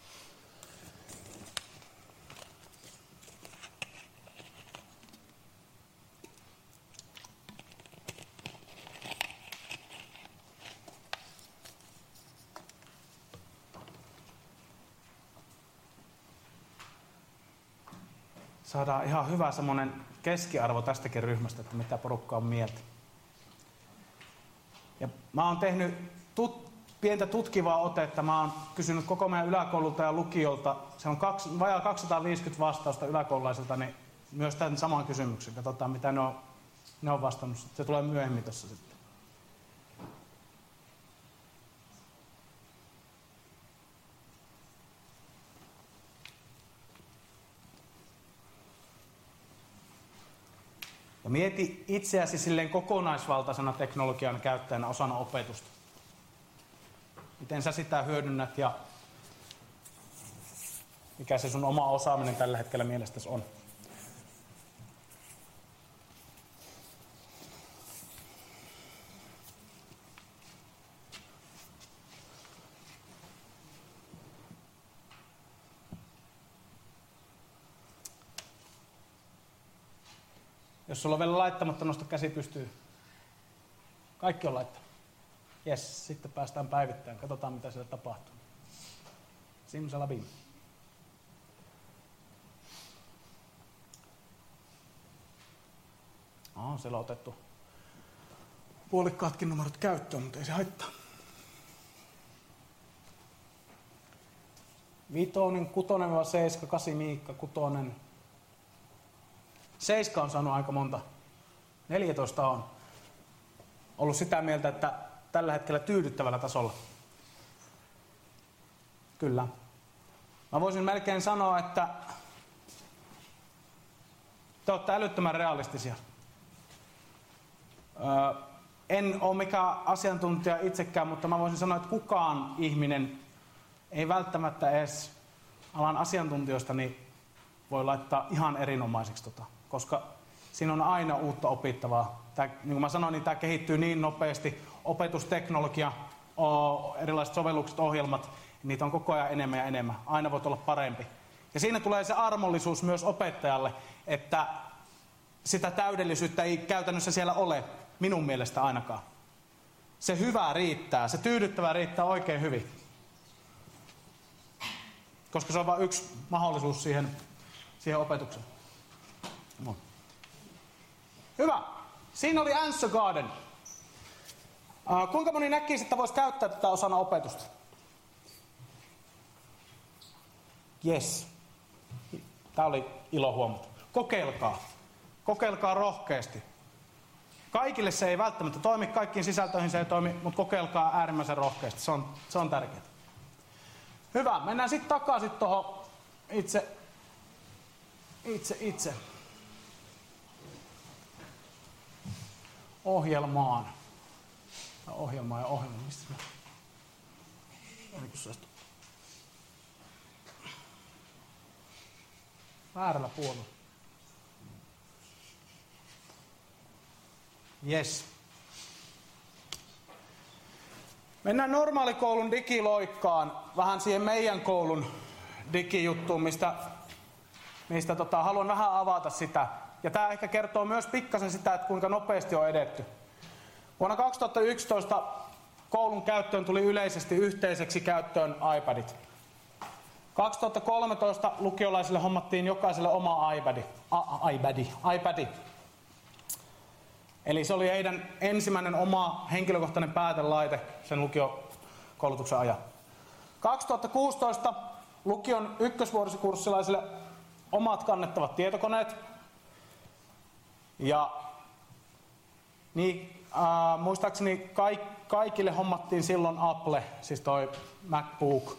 Saadaan ihan hyvä semmoinen keskiarvo tästäkin ryhmästä, että mitä porukka on mieltä. Ja mä oon tehnyt tut, pientä tutkivaa otetta. Mä oon kysynyt koko meidän yläkoululta ja lukiolta. Se on kaksi, vajaa kaksisataaviisikymmentä vastausta yläkoululaisilta, niin myös tämän saman kysymyksen. Katsotaan, mitä ne on, ne on vastannut. Se tulee myöhemmin tuossa sitten. Ja mieti itseäsi silleen kokonaisvaltaisena teknologian käyttäjänä osana opetusta. Miten sä sitä hyödynnät ja mikä se sun oma osaaminen tällä hetkellä mielestäsi on. Jos sulla on vielä laittamatta, nosta käsi pystyy. Kaikki on laittanut. Jes, sitten päästään päivittämään. Katsotaan, mitä siellä tapahtuu. Simsalabim. Oh, siellä on otettu puolikkaatkin numerot käyttöön, mutta ei se haittaa. Vitonen, kutonen, seiska, kasi, Miikka, kutonen. Seiska on saanut aika monta. neljätoista on ollut sitä mieltä, että tällä hetkellä tyydyttävällä tasolla. Kyllä. Mä voisin melkein sanoa, että te olette älyttömän realistisia. Öö, en ole mikään asiantuntija itsekään, mutta mä voisin sanoa, että kukaan ihminen ei välttämättä edes alan asiantuntijoista niin voi laittaa ihan erinomaiseksi tota. Koska siinä on aina uutta opittavaa. Tää, niin kuin mä sanoin, niin tämä kehittyy niin nopeasti. Opetusteknologia, o, erilaiset sovellukset, ohjelmat, niitä on koko ajan enemmän ja enemmän. Aina voit olla parempi. Ja siinä tulee se armollisuus myös opettajalle, että sitä täydellisyyttä ei käytännössä siellä ole, minun mielestä ainakaan. Se hyvä riittää, se tyydyttävä riittää oikein hyvin. Koska se on vain yksi mahdollisuus siihen, siihen opetukseen. No. Hyvä. Siinä oli Answer Garden. Uh, kuinka moni näkisi, että voisi käyttää tätä osana opetusta? Yes. Tämä oli ilo huomata. Kokeilkaa. Kokeilkaa rohkeasti. Kaikille se ei välttämättä toimi, kaikkiin sisältöihin se ei toimi, mutta kokeilkaa äärimmäisen rohkeasti. Se on, se on tärkeää. Hyvä. Mennään sitten takaisin tuohon itse, itse, itse. ohjelmaan. Ohjelma ja ohjelma. Mistä mä? Oliko se Väärällä puolella. Yes. Mennään normaalikoulun digiloikkaan, vähän siihen meidän koulun digijuttuun, mistä, mistä tota, haluan vähän avata sitä. Ja tämä ehkä kertoo myös pikkasen sitä, että kuinka nopeasti on edetty. Vuonna kaksituhattayksitoista koulun käyttöön tuli yleisesti yhteiseksi käyttöön iPadit. kaksituhattakolmetoista lukiolaisille hommattiin jokaiselle oma iPad. A, iPad, iPad. Eli se oli heidän ensimmäinen oma henkilökohtainen päätelaite sen lukiokoulutuksen ajan. kaksituhattakuusitoista lukion ykkösvuosikurssilaisille omat kannettavat tietokoneet. Ja niin, äh, muistaakseni kaik, kaikille hommattiin silloin Apple, siis toi MacBook.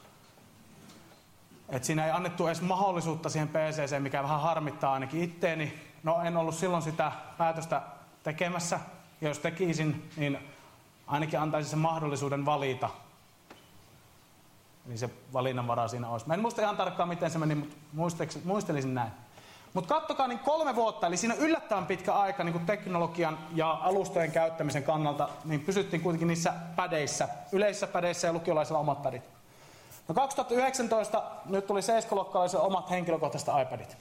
Et siinä ei annettu edes mahdollisuutta siihen P C:seen, mikä vähän harmittaa ainakin itteeni. No en ollut silloin sitä päätöstä tekemässä. Ja jos tekisin, niin ainakin antaisin sen mahdollisuuden valita. Eli se valinnanvara siinä olisi. Mä en muista ihan tarkkaan miten se meni, mutta muistelisin näin. Mutta kattokaa niin kolme vuotta, eli siinä yllättävän pitkä aika niin teknologian ja alustojen käyttämisen kannalta, niin pysyttiin kuitenkin niissä pädeissä, yleisissä pädeissä ja lukiolaisilla omat pädit. No kaksituhattayhdeksäntoista nyt tuli seiskaluokkalaisille omat henkilökohtaiset iPadit.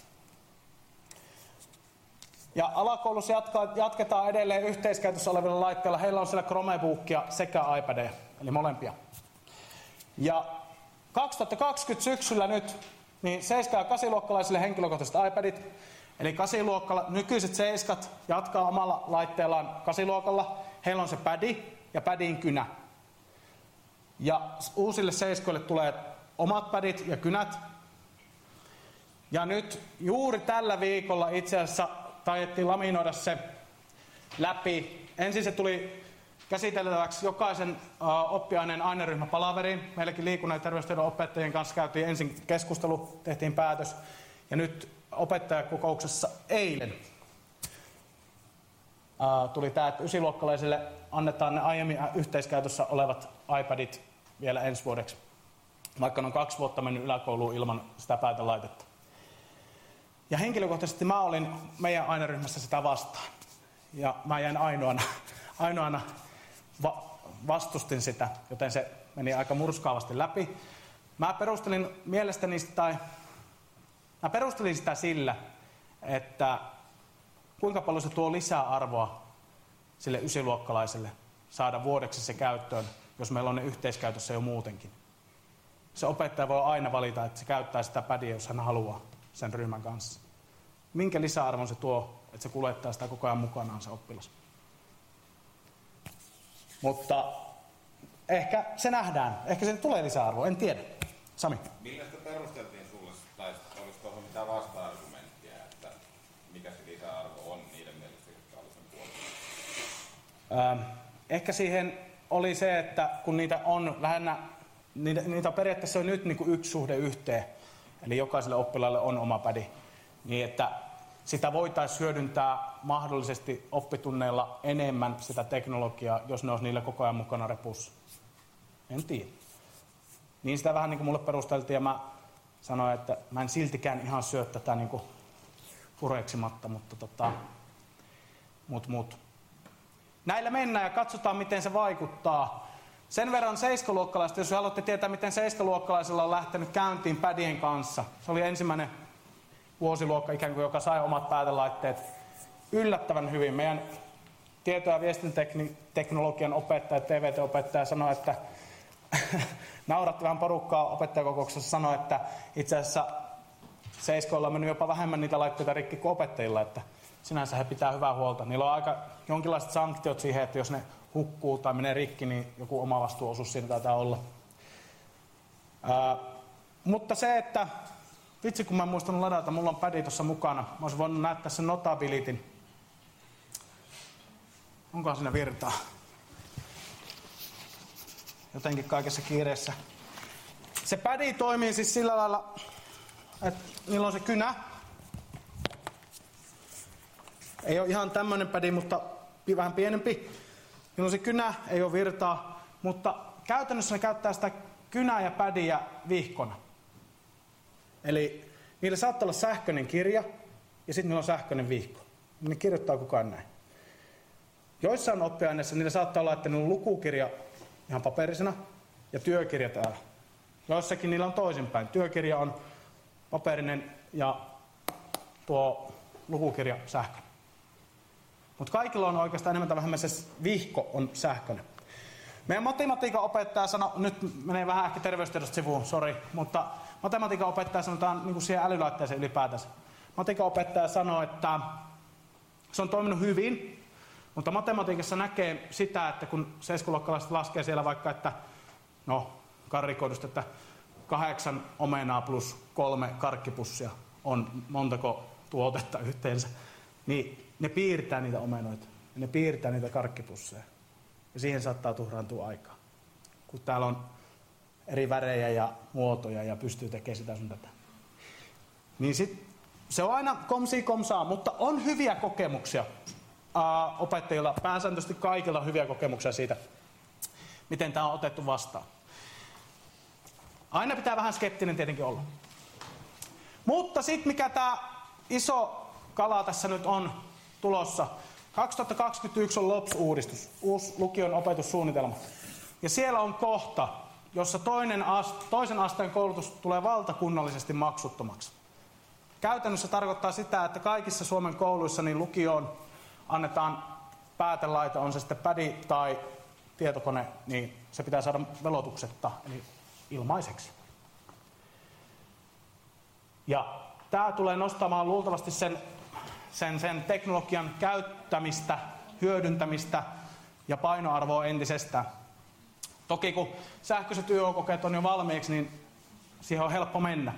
Ja alakoulussa jatkaa, jatketaan edelleen yhteiskäytössä olevilla laitteilla. Heillä on siellä Chromebookia sekä iPadeja, eli molempia. Ja kaksituhattakaksikymmentä syksyllä nyt niin seiska- ja kasiluokkalaisille henkilökohtaiset iPadit. Eli kasiluokkala, nykyiset seiskat jatkaa omalla laitteellaan kasiluokalla. Heillä on se pädi ja pädin kynä. Ja uusille seiskoille tulee omat pädit ja kynät. Ja nyt juuri tällä viikolla itse asiassa taidettiin laminoida se läpi. Ensin se tuli käsiteltäväksi jokaisen uh, oppiaineen aineryhmäpalaveriin. Meilläkin liikunnan ja terveystiedon opettajien kanssa käytiin ensin keskustelu, tehtiin päätös. Ja nyt opettajakokouksessa eilen uh, tuli tämä, että ysiluokkalaisille annetaan ne aiemmin yhteiskäytössä olevat iPadit vielä ensi vuodeksi. Vaikka ne on kaksi vuotta mennyt yläkouluun ilman sitä päätelaitetta. Ja henkilökohtaisesti mä olin meidän aineryhmässä sitä vastaan. Ja mä jäin ainoana, ainoana va- vastustin sitä, joten se meni aika murskaavasti läpi. Mä perustelin mielestäni sitä, tai mä perustelin sitä sillä, että kuinka paljon se tuo lisää arvoa sille ysiluokkalaiselle saada vuodeksi se käyttöön, jos meillä on ne yhteiskäytössä jo muutenkin. Se opettaja voi aina valita, että se käyttää sitä pädiä, jos hän haluaa sen ryhmän kanssa. Minkä lisäarvon se tuo, että se kuljettaa sitä koko ajan mukanaan se oppilas. Mutta ehkä se nähdään. Ehkä se tulee lisäarvoa, en tiedä. Sami. Millä sitä perusteltiin sulle, tai olisiko tuohon mitään vasta-argumenttia, että mikä se lisäarvo on niiden mielestä, jotka oli sen puolella? Ähm, ehkä siihen oli se, että kun niitä on lähinnä, niitä, niitä periaatteessa on nyt niin kuin yksi suhde yhteen, eli jokaiselle oppilaalle on oma pädi, niin että sitä voitaisiin hyödyntää mahdollisesti oppitunneilla enemmän sitä teknologiaa, jos ne olisi niillä koko ajan mukana repussa. En tiedä. Niin sitä vähän niin kuin mulle perusteltiin ja mä sanoin, että mä en siltikään ihan syö tätä niin kuin pureksimatta, mutta tota, mut, mut. Näillä mennään ja katsotaan, miten se vaikuttaa. Sen verran seiskaluokkalaista, jos haluatte tietää, miten seiskaluokkalaisilla on lähtenyt käyntiin pädien kanssa. Se oli ensimmäinen vuosiluokka, ikään kuin, joka sai omat päätelaitteet yllättävän hyvin. Meidän tieto- ja viestintäteknologian opettaja, T V T-opettaja sanoi, että nauratti vähän porukkaa opettajakokouksessa, sanoi, että itse asiassa seiskoilla on mennyt jopa vähemmän niitä laitteita rikki kuin opettajilla, että sinänsä he pitää hyvää huolta. Niillä on aika jonkinlaiset sanktiot siihen, että jos ne hukkuu tai menee rikki, niin joku oma vastuuosuus siinä taitaa olla. Ää, mutta se, että vitsi kun mä en muistanut ladata, mulla on pädi tuossa mukana. Mä olisin voinut näyttää sen Notabilityn. Onkohan siinä virtaa? Jotenkin kaikessa kiireessä. Se pädi toimii siis sillä lailla, että niillä on se kynä. Ei ole ihan tämmönen pädi, mutta vähän pienempi. Niillä on se kynä, ei ole virtaa, mutta käytännössä ne käyttää sitä kynää ja pädiä vihkona. Eli niillä saattaa olla sähköinen kirja ja sitten niillä on sähköinen vihko. Ne kirjoittaa kukaan näin. Joissain oppiaineissa niillä saattaa olla, että niillä on lukukirja ihan paperisena ja työkirja täällä. Joissakin niillä on toisinpäin. Työkirja on paperinen ja tuo lukukirja sähköinen. Mutta kaikilla on oikeastaan enemmän tai vähemmän se vihko on sähköinen. Meidän matematiikan opettaja sanoi, nyt menee vähän ehkä terveystiedosta sivuun, sori, mutta matematiikan opettaja sanotaan niin kuin siihen älylaitteeseen ylipäätänsä. Matematiikan opettaja sanoi, että se on toiminut hyvin, mutta matematiikassa näkee sitä, että kun seiskuluokkalaiset laskee siellä vaikka, että no karrikoidusta, että kahdeksan omenaa plus kolme karkkipussia on montako tuotetta yhteensä, niin ne piirtää niitä omenoita ja ne piirtää niitä karkkipusseja. Ja siihen saattaa tuhraantua aikaa. Kun täällä on eri värejä ja muotoja ja pystyy tekemään sitä sun tätä. Niin sit, se on aina komsi komsaa, mutta on hyviä kokemuksia. Ää, opettajilla, pääsääntöisesti kaikilla on hyviä kokemuksia siitä, miten tämä on otettu vastaan. Aina pitää vähän skeptinen tietenkin olla. Mutta sitten mikä tämä iso kala tässä nyt on tulossa. kaksituhattakaksikymmentäyksi on L O P S-uudistus, uusi lukion opetussuunnitelma. Ja siellä on kohta, jossa toinen ast, toisen asteen koulutus tulee valtakunnallisesti maksuttomaksi. Käytännössä tarkoittaa sitä, että kaikissa Suomen kouluissa niin lukioon annetaan päätelaite, on se sitten pädi tai tietokone, niin se pitää saada velotuksetta, eli ilmaiseksi. Ja tämä tulee nostamaan luultavasti sen, sen, sen teknologian käyttämistä, hyödyntämistä ja painoarvoa entisestään. Toki kun sähköiset Y O-kokeet on jo valmiiksi, niin siihen on helppo mennä.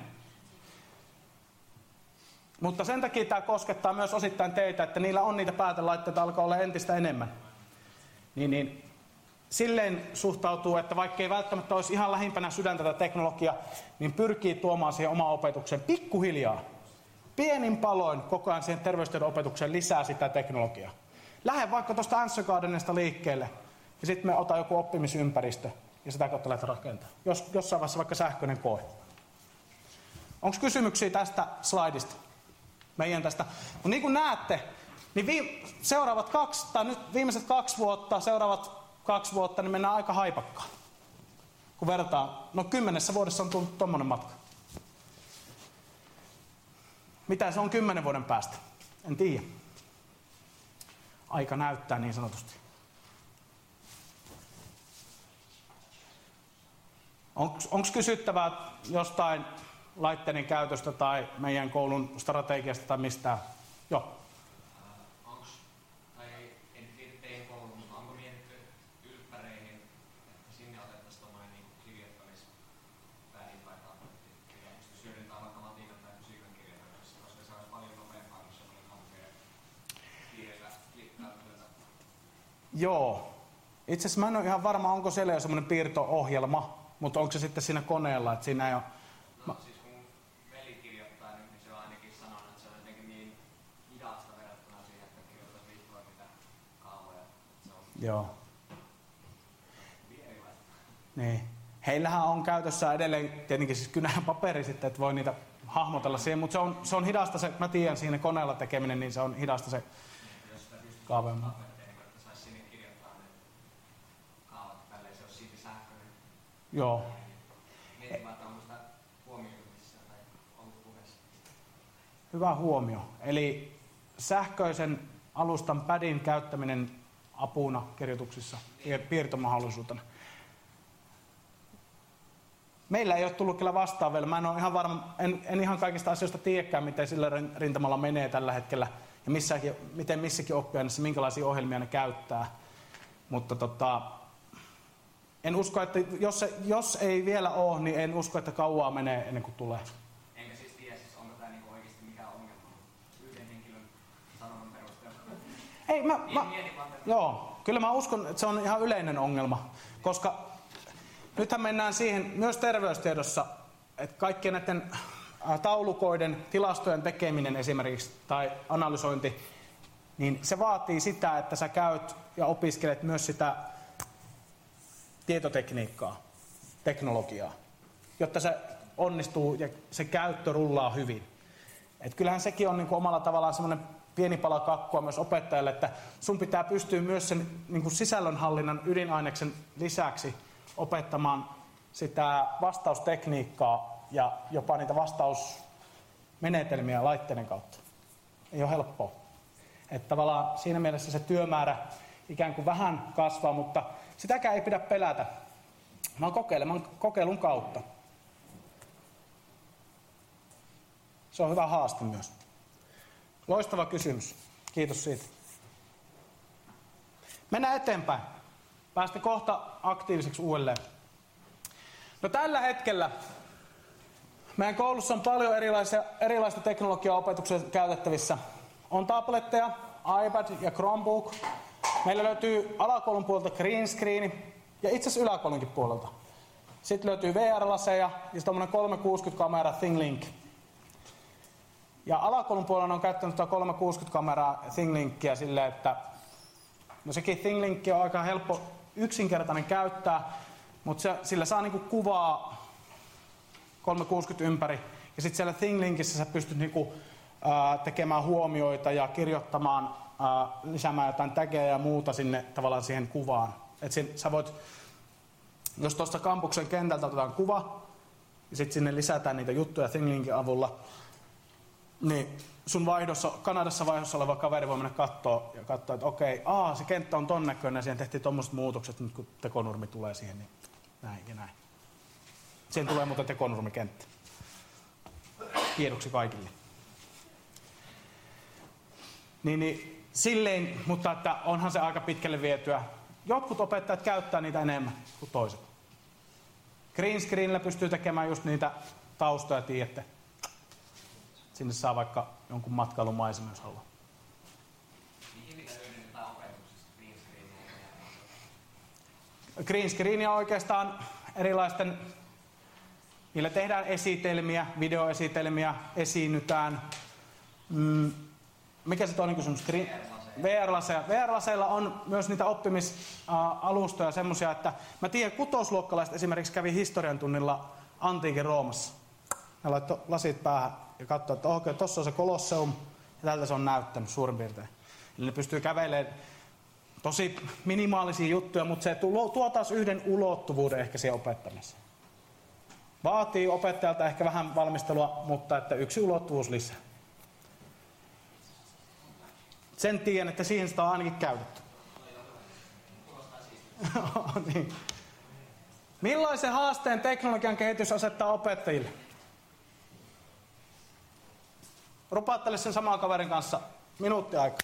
Mutta sen takia tämä koskettaa myös osittain teitä, että niillä on niitä päätelaitteita, alkaa olla entistä enemmän. Niin, niin silleen suhtautuu, että vaikka ei välttämättä olisi ihan lähimpänä sydäntä tätä teknologiaa, niin pyrkii tuomaan siihen omaan opetukseen pikkuhiljaa, pienin paloin koko ajan siihen terveystiedon opetukseen lisää sitä teknologiaa. Lähde vaikka tuosta Answer Gardenista liikkeelle ja sitten me ota joku oppimisympäristö ja sitä kautta lähdet rakentaa. Jos, jossain vaiheessa vaikka sähköinen koe. Onko kysymyksiä tästä slaidista? Meidän tästä. No niin kuin näette, niin viime, seuraavat kaksi, tai nyt viimeiset kaksi vuotta, seuraavat kaksi vuotta, niin mennään aika haipakkaan. Kun verrataan, no kymmenessä vuodessa on tullut tommonen matka. Mitä se on kymmenen vuoden päästä? En tiedä. Aika näyttää niin sanotusti. Onko kysyttävää jostain laitteiden käytöstä tai meidän koulun strategiasta tai mistään? Joo. Onko, tai en tiedä teidän koulun, mutta onko mietitty ylppäreihin, että sinne otettaisiin tuommoinen niin kirjoittamisväliin tai tabletti, mikä pystyisi hyödyntämään vaikka matikan tai fysiikan kirjoittamisessa, koska se olisi paljon nopeampaa kuin semmoinen hankeen kiireellä klikkautyötä. Joo. Itse asiassa mä en ole ihan varma, onko siellä jo semmoinen piirto-ohjelma, mutta onko se sitten siinä koneella, että siinä ei ole... No siis kun veli kirjoittaa, niin se on ainakin sanonut, että se on jotenkin niin hidasta verrattuna siihen, että kirjoittaa viikkoa mitä kaavoja. Se on Joo. hyvin erilaista. Niin. Heillähän on käytössä edelleen tietenkin siis kynän paperi sitten, että voi niitä hahmotella siihen, mutta se on, se on hidasta se, mä tiedän siinä koneella tekeminen, niin se on hidasta se kaavoimaan. Että saisi sinne kirjoittaa ne kaavat tälleen, se olisi silti sähköinen. Joo. Mietin vaan, että onko sitä huomioitu missään tai onko puheessa. Hyvä huomio. Eli sähköisen alustan padin käyttäminen apuna kirjoituksissa, piirtomahdollisuutena. Meillä ei ole tullut kyllä vastaan vielä. Mä en ole ihan varma, en, en ihan kaikista asioista tiedäkään, miten sillä rintamalla menee tällä hetkellä ja missäkin, miten missäkin oppiaineissa, minkälaisia ohjelmia ne käyttää. Mutta tota, en usko, että jos, se, jos ei vielä ole, niin en usko, että kauaa menee ennen kuin tulee. Enkä siis tiedä, siis onko tämä niinku oikeasti mikään ongelma yhden henkilön sanoman perusteella. Ei, mä, mä, Mietin vaan tätä. joo, kyllä mä uskon, että se on ihan yleinen ongelma, koska nythän mennään siihen myös terveystiedossa, että kaikkien näiden taulukoiden, tilastojen tekeminen esimerkiksi tai analysointi, niin se vaatii sitä, että sä käyt ja opiskelet myös sitä tietotekniikkaa, teknologiaa, jotta sä onnistuu ja se käyttö rullaa hyvin. Et kyllähän sekin on niin kuin omalla tavallaan semmoinen pieni pala kakkua myös opettajalle, että sun pitää pystyä myös sen niin kuin sisällönhallinnan ydinaineksen lisäksi opettamaan sitä vastaustekniikkaa ja jopa niitä vastausmenetelmiä laitteiden kautta. Ei ole helppoa. Että tavallaan siinä mielessä se työmäärä ikään kuin vähän kasvaa, mutta sitäkään ei pidä pelätä, vaan kokeilemaan kokeilun kautta. Se on hyvä haaste myös. Loistava kysymys. Kiitos siitä. Mennään eteenpäin. Päästä kohta aktiiviseksi uudelleen. No tällä hetkellä meidän koulussa on paljon erilaisia, erilaista teknologiaa opetuksen käytettävissä. On tabletteja, iPad ja Chromebook. Meillä löytyy alakoulun puolelta green screen ja itse asiassa yläkoulunkin puolelta. Sitten löytyy V R-laseja ja tommonen kolmesataakuusikymmentä-kamera ThingLink. Ja alakoulun puolella on käyttänyt tuota kolmesataakuusikymmentä-kameraa ThingLinkia silleen, että no sekin ThingLink on aika helppo, yksinkertainen käyttää, mutta se, sillä saa niinku kuvaa kolmesataakuusikymmentä ympäri. Ja sitten siellä ThingLinkissä sä pystyt niinku, ää, tekemään huomioita ja kirjoittamaan, ää, lisäämään jotain tageja ja muuta sinne tavallaan siihen kuvaan. Et sin, sä voit, jos tuosta kampuksen kentältä otetaan kuva ja sitten sinne lisätään niitä juttuja ThingLinkin avulla, niin sun vaihdossa, Kanadassa vaihdossa oleva kaveri voi mennä katsoa ja katsoa, että okei, aa, se kenttä on ton näköinen ja siihen tehtiin tommoset muutokset, nyt kun tekonurmi tulee siihen, niin näin ja näin. Siihen tulee muuten tekonurmikenttä. Tiedoksi kaikille. Niin, niin silleen, mutta että onhan se aika pitkälle vietyä. Jotkut opettajat käyttää niitä enemmän kuin toiset. Green screenillä pystyy tekemään just niitä taustoja, tiedätte. Sinne saa vaikka jonkun matkailumaiseman, jos haluaa. Mihin niitä hyödynnetään opetuksessa green screenia? Green screenia oikeastaan erilaisten, niillä tehdään esitelmiä, videoesitelmiä, esiinnytään. Mm, mikä se toinen kysymys? V R-laseja. V R-laseilla on myös niitä oppimisalustoja semmoisia, että mä tiedän, kutosluokkalaiset esimerkiksi kävi historian tunnilla antiikin Roomassa. Ne laittoi lasit päähän ja katsoi, että okei, tossa on se Kolosseum ja tältä se on näyttänyt suurin piirtein. Eli ne pystyy kävelemään tosi minimaalisia juttuja, mutta se tuo, tuo taas yhden ulottuvuuden ehkä siihen opettamiseen. Vaatii opettajalta ehkä vähän valmistelua, mutta että yksi ulottuvuus lisää. Sen tiedän, että siihen sitä on ainakin käytetty. niin. Millaisen haasteen teknologian kehitys asettaa opettajille? Rupaattele sen saman kaverin kanssa minuutti aikaa.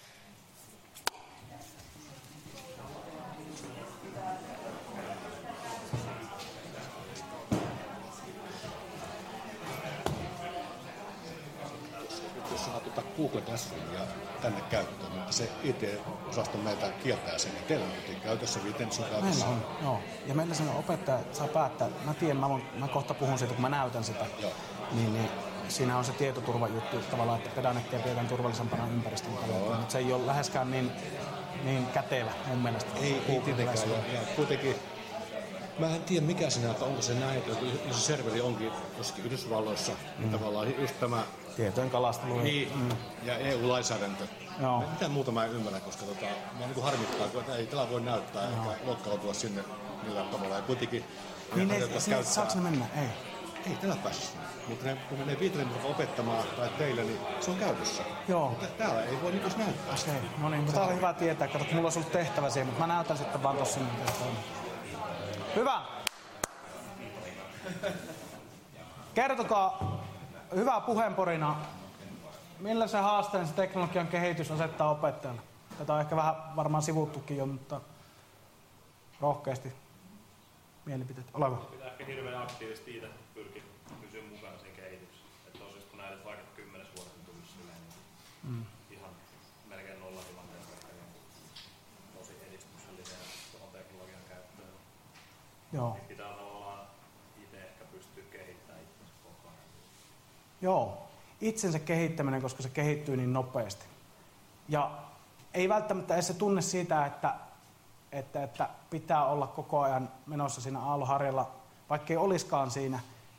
Jos saat ottaa Google Classroomin ja tänne käyttöön, mutta se I T-osasto meiltä kieltää sen, niin teillä on käytössä, miten se on käytössä. Meillä on, joo. Ja meillä sen opettaja saa päättää. Mä tiedän, mä, voin, mä kohta puhun siitä, kun mä näytän sitä. Joo. Niin, niin siinä on se tietoturvajuttu tavallaan, että pedannekkeja pidetään turvallisempana ympäristön kannalta. Mutta se ei ole läheskään niin, niin kätevä mun mielestä. Ei, ei tietenkään. Ja, ja kuitenkin, mä en tiedä mikä siinä, että onko se näin, että jos se serveri onkin jossakin Yhdysvalloissa, mm. niin tavallaan just tämä tietojen kalastelu. Niin, mm. ja E U-lainsäädäntö. Joo. Mitä muuta mä en ymmärrä, koska tota, mä niin harmittaa, että ei tällä voi näyttää ja ehkä lokkautua sinne millään tavalla. Ja kuitenkin niin ne, ne, ne, saako ne mennä? Ei. Ei tällä pääsisi. Mutta ne, kun ne viittelee muuta opettamaan tai teille, niin se on käytössä. Joo. Mutta täällä ei voi niin näyttää. Okei, okay. No niin, tää oli hyvä tietää. Kato, mulla olisi ollut tehtävä siihen, mutta mä näytän sitten vaan tossa. Hyvä! Kertokaa hyvää puheenporina. Millä se haasteen se teknologian kehitys asettaa opettajalle? Tätä on ehkä vähän varmaan sivuttukin jo, mutta rohkeasti mielipiteet. Ole hyvä. Pitää ehkä hirveän aktiivisesti itse pyrkiä pysyä mukana sen kehityksessä. Että tosiaan kun näet vaikka kymmenes vuoden tullut silleen, niin mm. ihan melkein nolla tilanteessa ehkä tosi edistyksellisiä tuohon teknologian käyttöön. Joo. Niin pitää tavallaan itse ehkä pystyä kehittämään itsensä koko ajan. Joo. Itsensä kehittäminen, koska se kehittyy niin nopeasti. Ja ei välttämättä edes se tunne siitä, että, että, että pitää olla koko ajan menossa siinä aallonharjalla, vaikka ei olisikaan siinä,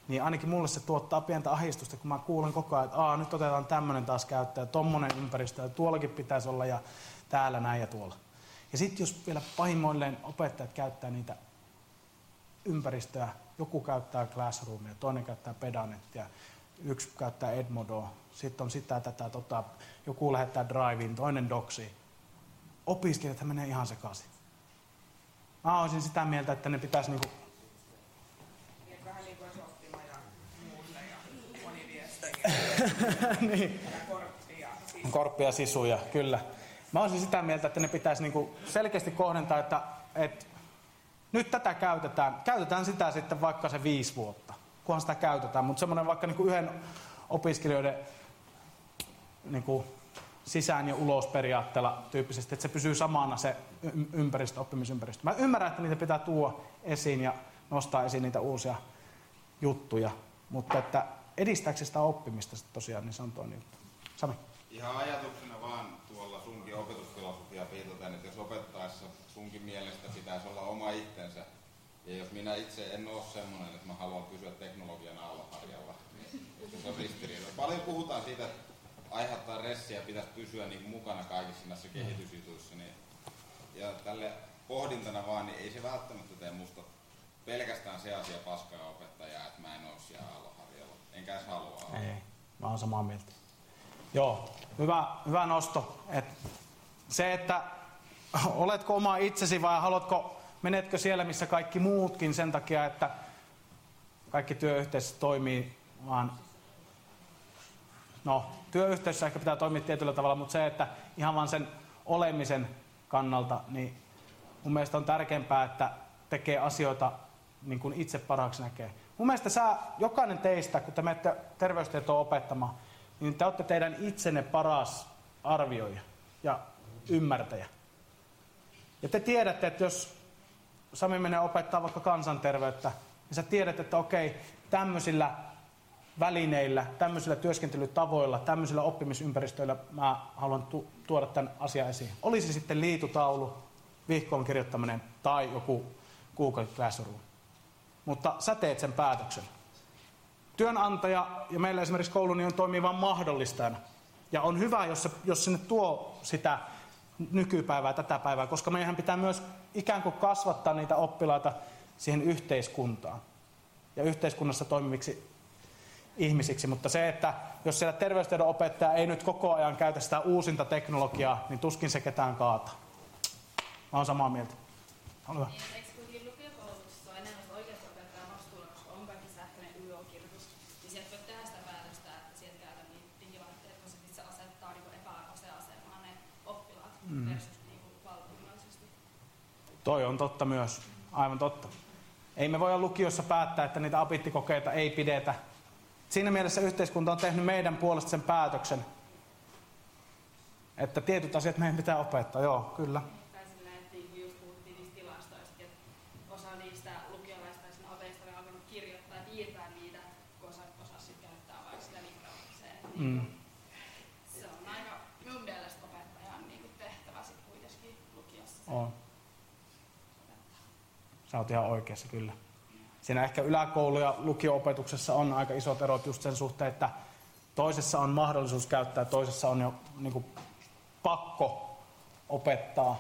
niin ainakin mulle se tuottaa pientä ahdistusta, kun mä kuulen koko ajan, että Aa, nyt otetaan tämmöinen taas käyttöön, tommonen ympäristö, ja tuollakin pitäisi olla, ja täällä näin ja tuolla. Ja sitten jos vielä pahimmoilleen opettajat käyttää niitä ympäristöä, joku käyttää Classroomia, toinen käyttää Pedanettia, yksi käyttää Edmodoa, sitten on sitä, tätä, tota, joku lähettää Driveen, toinen Doxiin. Opiskelijat menee ihan sekaisin. Mä olisin sitä mieltä, että ne pitäisi niinku... Vähän niin kuin softima ja muuta ja moniviestejä niin. ja korppia. Korppia, sisuja, kyllä. Mä olisin sitä mieltä, että ne pitäisi niinku selkeästi kohdentaa, että, että nyt tätä käytetään. Käytetään sitä sitten vaikka se viisi vuotta, kunhan sitä käytetään. Mutta semmoinen vaikka niinku yhden opiskelijoiden niinku sisään ja ulos periaatteella tyyppisesti, että se pysyy samana se ympäristö, oppimisympäristö. Mä ymmärrän, että niitä pitää tuoda esiin ja nostaa esiin niitä uusia juttuja, mutta että edistääkö sitä oppimista sitten tosiaan, niin se on toinen juttu. Sami? Ihan ajatuksena vaan tuolla sunkin opetusfilosofia viitaten, että jos opettaessa sunkin mielestä pitäisi olla oma itsensä, ja jos minä itse en ole semmoinen, että mä haluan pysyä teknologian aallonharjalla, niin se on ristiriita. Paljon puhutaan siitä, että aiheuttaa ressiä, pitäisi pysyä niin mukana kaikissa näissä kehitysjutuissa. Niin, ja tälle pohdintana vaan, niin ei se välttämättä tee musta pelkästään se asia paskaa opettajaa, että mä en ole siellä aallonharjalla. Enkä edes halua olla. Ei, mä oon samaa mieltä. Joo, hyvä, hyvä nosto. Et se, että oletko oma itsesi vai haluatko, menetkö siellä, missä kaikki muutkin sen takia, että kaikki työyhteisössä toimii, vaan no, työyhteisössä ehkä pitää toimia tietyllä tavalla, mutta se, että ihan vaan sen olemisen kannalta, niin mun mielestä on tärkeämpää, että tekee asioita niin kuin itse parhaaksi näkee. Mun mielestä sä, jokainen teistä, kun te menette terveystietoa opettamaan, niin te olette teidän itsenne paras arvioija ja ymmärtäjä. Ja te tiedätte, että jos Sami menee opettaa vaikka kansanterveyttä, niin sä tiedät, että okei, tämmöisillä välineillä, tämmöisillä työskentelytavoilla, tämmöisillä oppimisympäristöillä mä haluan tu- tuoda tämän asian esiin. Olisi sitten liitutaulu, vihkoon kirjoittaminen tai joku Google Classroom. Mutta sä teet sen päätöksen. Työnantaja ja meillä esimerkiksi koulu niin on toimii vain mahdollistajana. Ja on hyvä, jos se, jos sinne tuo sitä nykypäivää, tätä päivää, koska meidän pitää myös ikään kuin kasvattaa niitä oppilaita siihen yhteiskuntaan ja yhteiskunnassa toimiviksi ihmisiksi. Mutta se, että jos siellä terveystiedon opettaja ei nyt koko ajan käytä sitä uusinta teknologiaa, niin tuskin se ketään kaataa. Mä oon samaa mieltä. Ole hyvä. Niin, eikö kuitenkin lukiokoulutuksessa on enemmän oikeusopettajan vastuulla, koska on kaikki sähköinen Y O-kirjoitus, niin sieltä voi tehdä sitä päätöstä, että sieltä käytetään niitä digilaitteita, koska sitten se asettaa niin epäarvoiseen asemaan ne oppilaat mm. versus niin valtakunnallisesti. Toi on totta myös. Aivan totta. Ei me voida lukiossa päättää, että niitä abittikokeita ei pidetä. Siinä mielessä yhteiskunta on tehnyt meidän puolesta sen päätöksen, että tietyt asiat meidän pitää opettaa. Joo, kyllä. Tai silleen, että just puhuttiin niistä tilastoista, että osa niistä lukiolaista tai sinne opeista on alkanut kirjoittaa ja piirtää niitä, kun osa osaa sitten käyttää vaikka sitä linkkaamiseen. Mm. Se on aika minun mielestä opettajan niin tehtävä sitten kuitenkin lukiossa. On. Sä oot ihan oikeassa, kyllä. Siinä ehkä yläkoulu- ja lukio-opetuksessa on aika isot erot just sen suhteen, että toisessa on mahdollisuus käyttää, toisessa on jo niin kuin, pakko opettaa.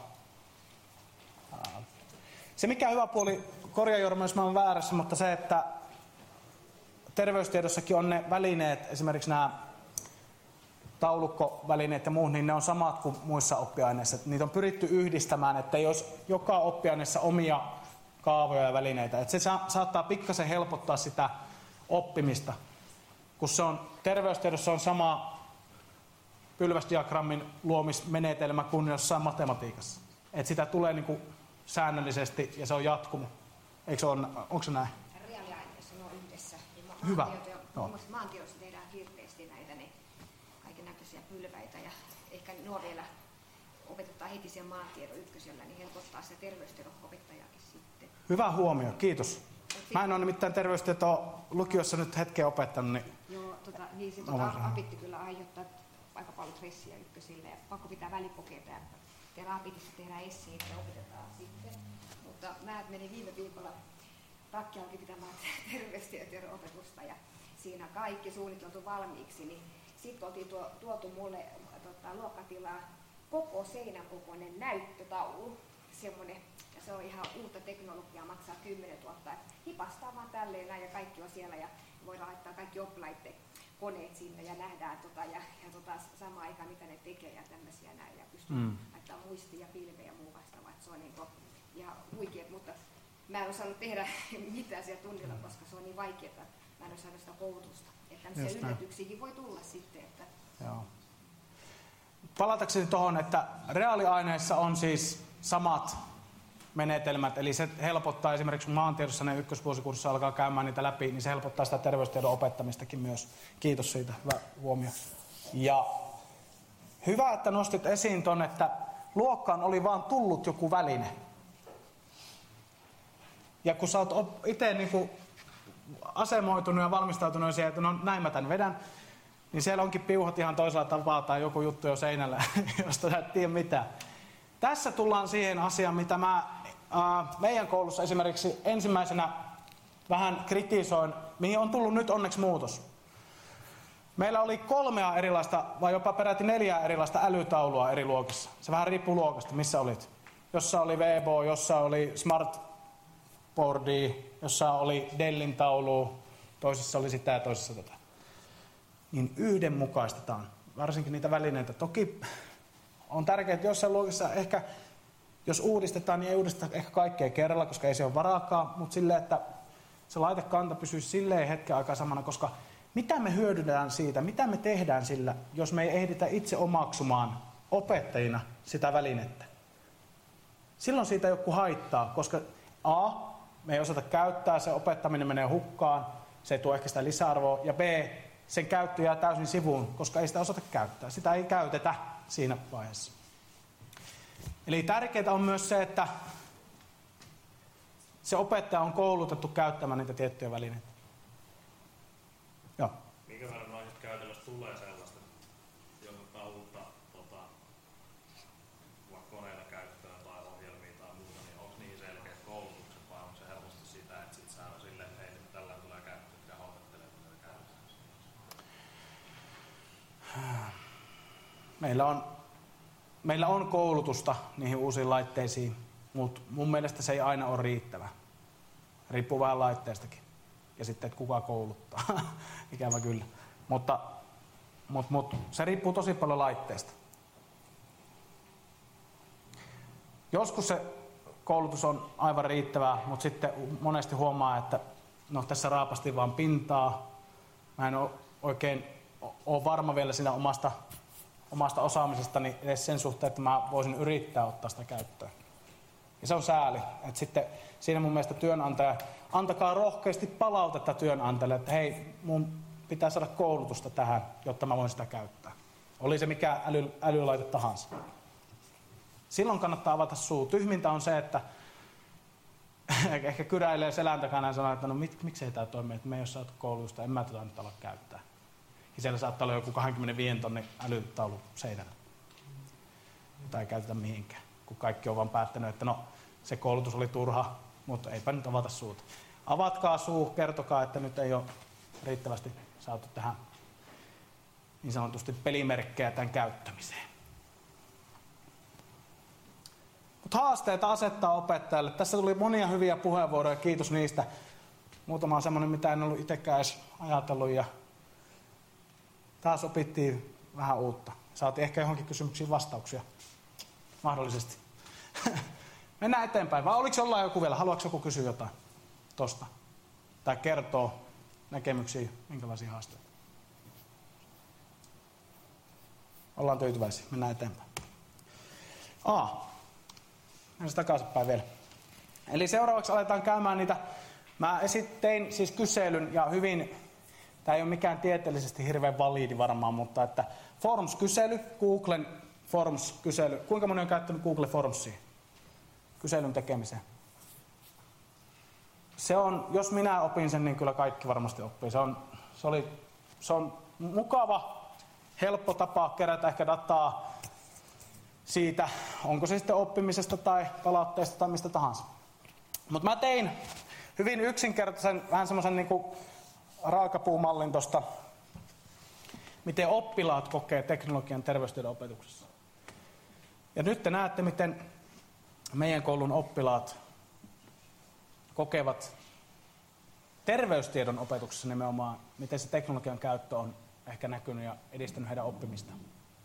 Se mikä hyvä puoli, korjaa Jorma, jos mä oon väärässä, mutta se, että terveystiedossakin on ne välineet, esimerkiksi nämä taulukkovälineet ja muut, niin ne on samat kuin muissa oppiaineissa. Niitä on pyritty yhdistämään, että ei olisi joka oppiaineessa omia kaavoja ja välineitä. Että se sa- saattaa pikkasen helpottaa sitä oppimista, kun se on terveystiedossa on sama pylväsdiagrammin luomismenetelmä kuin jossain matematiikassa. Että sitä tulee niinku säännöllisesti ja se on jatkumo. Eikö se ole, onko se näin? Reaaliaineissa ne on yhdessä. Hyvä. Maantieto, no. muun muassa maantiedossa tehdään hirveästi näitä ne kaikennäköisiä pylväitä ja ehkä nuo vielä opetetaan heti siellä maantiedon ykkösellä, niin helpottaa sitä terveystiedon opettajaakin sitten. Hyvä huomio, kiitos. Mä en ole nimittäin terveystietoa lukiossa nyt hetken opettanut. Niin... Joo, tota, niin se tota, apitti kyllä aiheuttaa aika paljon stressiä ykkösille ja pakko pitää välipokeita ja tehdään apitissa tehdään esseitä ja opetetaan sitten. Mutta mä menin viime viikolla Rakki alki pitämään terveystietojen opetusta ja siinä kaikki suunniteltu valmiiksi, niin sitten oltiin tuo, tuotu mulle tota, luokkatilaan koko seinän kokoinen näyttötaulu, semmoinen, ja se on ihan uutta teknologiaa, maksaa kymmenen tuhatta, hipastaa vaan tälleen näin ja kaikki on siellä ja voidaan laittaa kaikki oppilaiden koneet sinne ja nähdään tota, ja, ja tota, samaan aikaan mitä ne tekee ja tämmöisiä näin ja pystyy mm. laittamaan muistia ja pilveä ja muu vastaavaa, että se on niin kuin ihan huikea, mutta mä en osannut tehdä mitään siellä tunnilla, koska se on niin vaikeaa, mä en osannut sitä koulutusta, että tämmöisiä yllätyksiäkin voi tulla sitten. Että joo. Palatakseni tuohon, että reaaliaineissa on siis samat menetelmät, eli se helpottaa esimerkiksi kun maantiedossa ne ykkösvuosikurssissa alkaa käymään niitä läpi, niin se helpottaa sitä terveystiedon opettamistakin myös. Kiitos siitä, hyvä huomio. Ja hyvä, että nostit esiin ton, että luokkaan oli vaan tullut joku väline. Ja kun sä oot itse niinku asemoitunut ja valmistautunut siihen, että no näin mä tän vedän, niin siellä onkin piuhat ihan toisella tapaa tai joku juttu jo seinällä, josta sä et tiedä mitään. Tässä tullaan siihen asiaan, mitä mä ää, meidän koulussa esimerkiksi ensimmäisenä vähän kritisoin, mihin on tullut nyt onneksi muutos. Meillä oli kolmea erilaista, vai jopa peräti neljää erilaista älytaulua eri luokissa. Se vähän riippuu luokasta, missä olit. Jossa oli Weibo, jossa oli Smartboardi, jossa oli Dellin taulu, toisessa oli sitä ja toisessa tätä. Niin yhdenmukaistetaan, varsinkin niitä välineitä. Toki on tärkeää, että jossain luokissa ehkä, jos uudistetaan, niin ei uudisteta ehkä kaikkea kerralla, koska ei se ole varaakaan, mutta silleen, että se laitekanta pysyy silleen hetken aikaa samana, koska mitä me hyödynnetään siitä, mitä me tehdään sillä, jos me ei ehditä itse omaksumaan opettajina sitä välinettä. Silloin siitä joku haittaa, koska A, me ei osata käyttää, se opettaminen menee hukkaan, se ei tuo ehkä sitä lisäarvoa, ja B, sen käyttö jää täysin sivuun, koska ei sitä osata käyttää. Sitä ei käytetä siinä vaiheessa. Eli tärkeää on myös se, että se opettaja on koulutettu käyttämään niitä tiettyjä välineitä. Joo. Minkä verran noiset käytännössä tulee sellaista, jos ottaa uutta tota, koneita käyttöön tai ohjelmia tai muuta, niin onko niin selkeät koulutukset vai onko se helposti sitä, että sit saa silleen, että ei nyt tällä tulee käyttöön, pitää opettelee tätä käyttöön? Meillä on, meillä on koulutusta niihin uusiin laitteisiin, mutta mun mielestä se ei aina ole riittävä. Riippuu vähän laitteestakin. Ja sitten, että kuka kouluttaa. Ikävä kyllä. Mutta, mutta, mutta se riippuu tosi paljon laitteesta. Joskus se koulutus on aivan riittävää, mutta sitten monesti huomaa, että no, tässä raapasti vaan pintaa. Mä en ole oikein ole varma vielä siinä omasta, omasta osaamisestani edes sen suhteen, että mä voisin yrittää ottaa sitä käyttöön. Ja se on sääli. Että sitten siinä mun mielestä työnantaja, antakaa rohkeasti palautetta työnantajalle, että hei, mun pitää saada koulutusta tähän, jotta mä voin sitä käyttää. Oli se mikä äly, älylaite tahansa. Silloin kannattaa avata suu. Tyhmintä on se, että ehkä kyräilee selän takana ja sanoo, että no mit, miksei tämä toimi, että me ei ole saatu koulutusta, en mä tätä nyt ala käyttää. Ja siellä saattaa olla joku kaksikymmentäviisi tonnin älytaulu seinällä, jota ei käytetä mihinkään. Kun kaikki on vaan päättänyt, että no se koulutus oli turha, mutta eipä nyt avata suuta. Avatkaa suu, kertokaa, että nyt ei ole riittävästi saatu tähän niin sanotusti pelimerkkejä tämän käyttämiseen. Mutta haasteita asettaa opettajalle. Tässä tuli monia hyviä puheenvuoroja, kiitos niistä. Muutama on semmoinen, mitä en ollut itsekään edes ajatellut. Ja taas opittiin vähän uutta. Saatiin ehkä johonkin kysymyksiin vastauksia. Mahdollisesti. Mennään eteenpäin. Vai oliko jollain joku vielä? Haluatko joku kysyä jotain tosta? Tai kertoo näkemyksiä, minkälaisia haasteita? Ollaan tyytyväisiä. Mennään eteenpäin. A. Mennään takaisinpäin vielä. Eli seuraavaksi aletaan käymään niitä. Mä esittein siis kyselyn ja hyvin, tämä ei ole mikään tieteellisesti hirveän validi varmaan, mutta että Forms-kysely, Googlen Forms-kysely. Kuinka moni on käyttänyt Google Formsia kyselyn tekemiseen? Se on, jos minä opin sen, niin kyllä kaikki varmasti oppii. Se on, se oli, se on mukava, helppo tapa kerätä ehkä dataa siitä, onko se sitten oppimisesta tai palautteesta tai mistä tahansa. Mutta mä tein hyvin yksinkertaisen, vähän semmoisen niin kuin raakapuumallin tuosta, miten oppilaat kokee teknologian terveystiedon opetuksessa. Ja nyt te näette, miten meidän koulun oppilaat kokevat terveystiedon opetuksessa nimenomaan, miten se teknologian käyttö on ehkä näkynyt ja edistänyt heidän oppimistaan.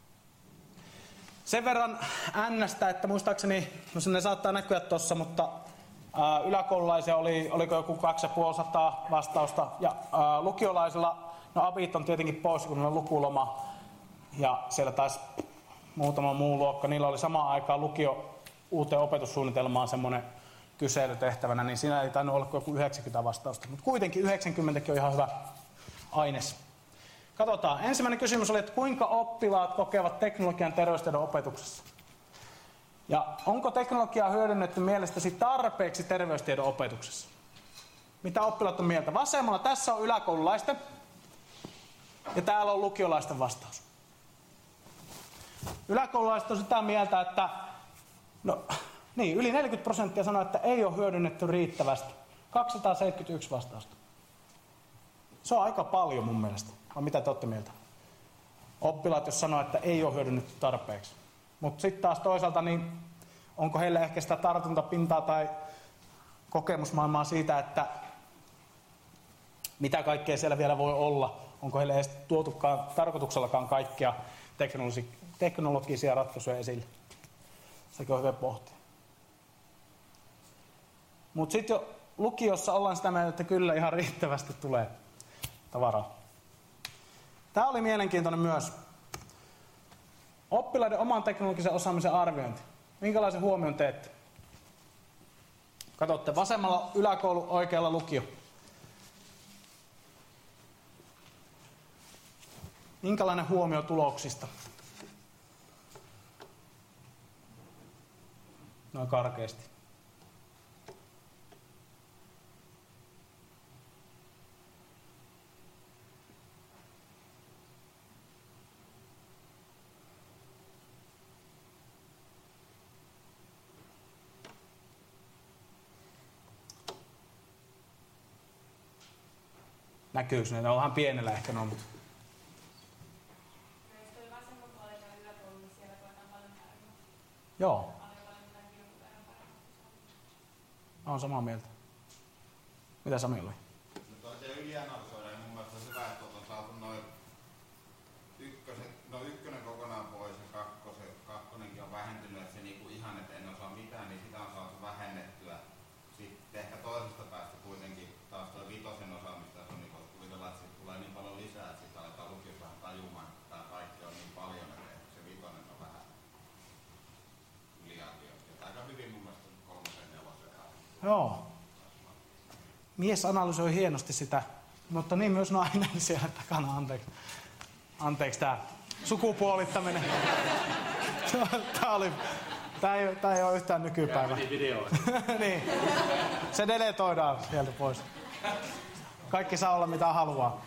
Sen verran äänestä, että muistaakseni, no sinne saattaa näkyä tuossa, mutta ää, yläkoululaisia oli, oliko joku kaksisataaviisikymmentä vastausta, ja ää, lukiolaisilla, no abit on tietenkin pois, kun on lukuloma, ja siellä taisi muutama muu luokka, niillä oli samaan aikaan lukio uuteen opetussuunnitelmaan semmoinen kyselytehtävänä, niin siinä ei tainnut olla joku yhdeksänkymmentä vastausta, mutta kuitenkin yhdeksänkymmentäkin on ihan hyvä aines. Katsotaan. Ensimmäinen kysymys oli, että kuinka oppilaat kokevat teknologian terveystiedon opetuksessa? Ja onko teknologiaa hyödynnetty mielestäsi tarpeeksi terveystiedon opetuksessa? Mitä oppilaat on mieltä? Vasemmalla tässä on yläkoululaisten ja täällä on lukiolaisten vastaus. Yläkoululaiset on sitä mieltä, että no, niin, yli neljäkymmentä prosenttia sanoo, että ei ole hyödynnetty riittävästi. kaksisataaseitsemänkymmentäyksi vastausta. Se on aika paljon mun mielestä. Vai mitä te olette mieltä? Oppilaat, jos sanoo, että ei ole hyödynnetty tarpeeksi. Mutta sitten taas toisaalta, niin onko heille ehkä sitä tartuntapintaa tai kokemusmaailmaa siitä, että mitä kaikkea siellä vielä voi olla? Onko heille edes tuotukaan tarkoituksellakaan kaikkia teknologi- teknologisia ratkaisuja esille? Sekin on hyvä pohtia. Mutta sitten jo lukiossa ollaan sitä mieltä, että kyllä ihan riittävästi tulee tavaraa. Tämä oli mielenkiintoinen myös. Oppilaiden oman teknologisen osaamisen arviointi. Minkälaisen huomion teette? Katsotte vasemmalla yläkoulu, oikealla lukio. Minkälainen huomio tuloksista? Noin karkeasti. Näkyykö ne? Ne on vähän pienellä ehkä no, mutta... Jos toi vasemman puolella yläkoulu, niin siellä koetaan paljon paremmin. Joo. Paljon paljon jotakin jonkun verran paremmin. Mä oon samaa mieltä. Mitä Samilla oli? No toiseen ylianalysoida, niin mun mielestä on hyvä, että on saatu noin ykköset, no ykkönen kokonaan pois ja kakkosen, kakkonenkin on vähentynyt, että se niinku ihan, että en osaa mitään, niin sitä on saatu vähennettyä. Sitten ehkä toisesta päästä kuitenkin taas tuo vitosen osaamista, se on niin kuvitella, että siitä tulee niin paljon lisää, että siitä aletaan lukiossa vähän tajumaan, että tämä kaikki on niin paljon, että se vitonen on vähän yliarvioitu. Aika hyvin mun mielestä kolmosen nelosen. Joo. Mies analysoi hienosti sitä, mutta niin myös nainen siellä takana. Anteeksi, Anteeksi tämä sukupuolittaminen. Tämä, oli, tämä, ei, tämä ei ole yhtään nykypäivä. Niin. Se deletoidaan sieltä pois. Kaikki saa olla mitä haluaa.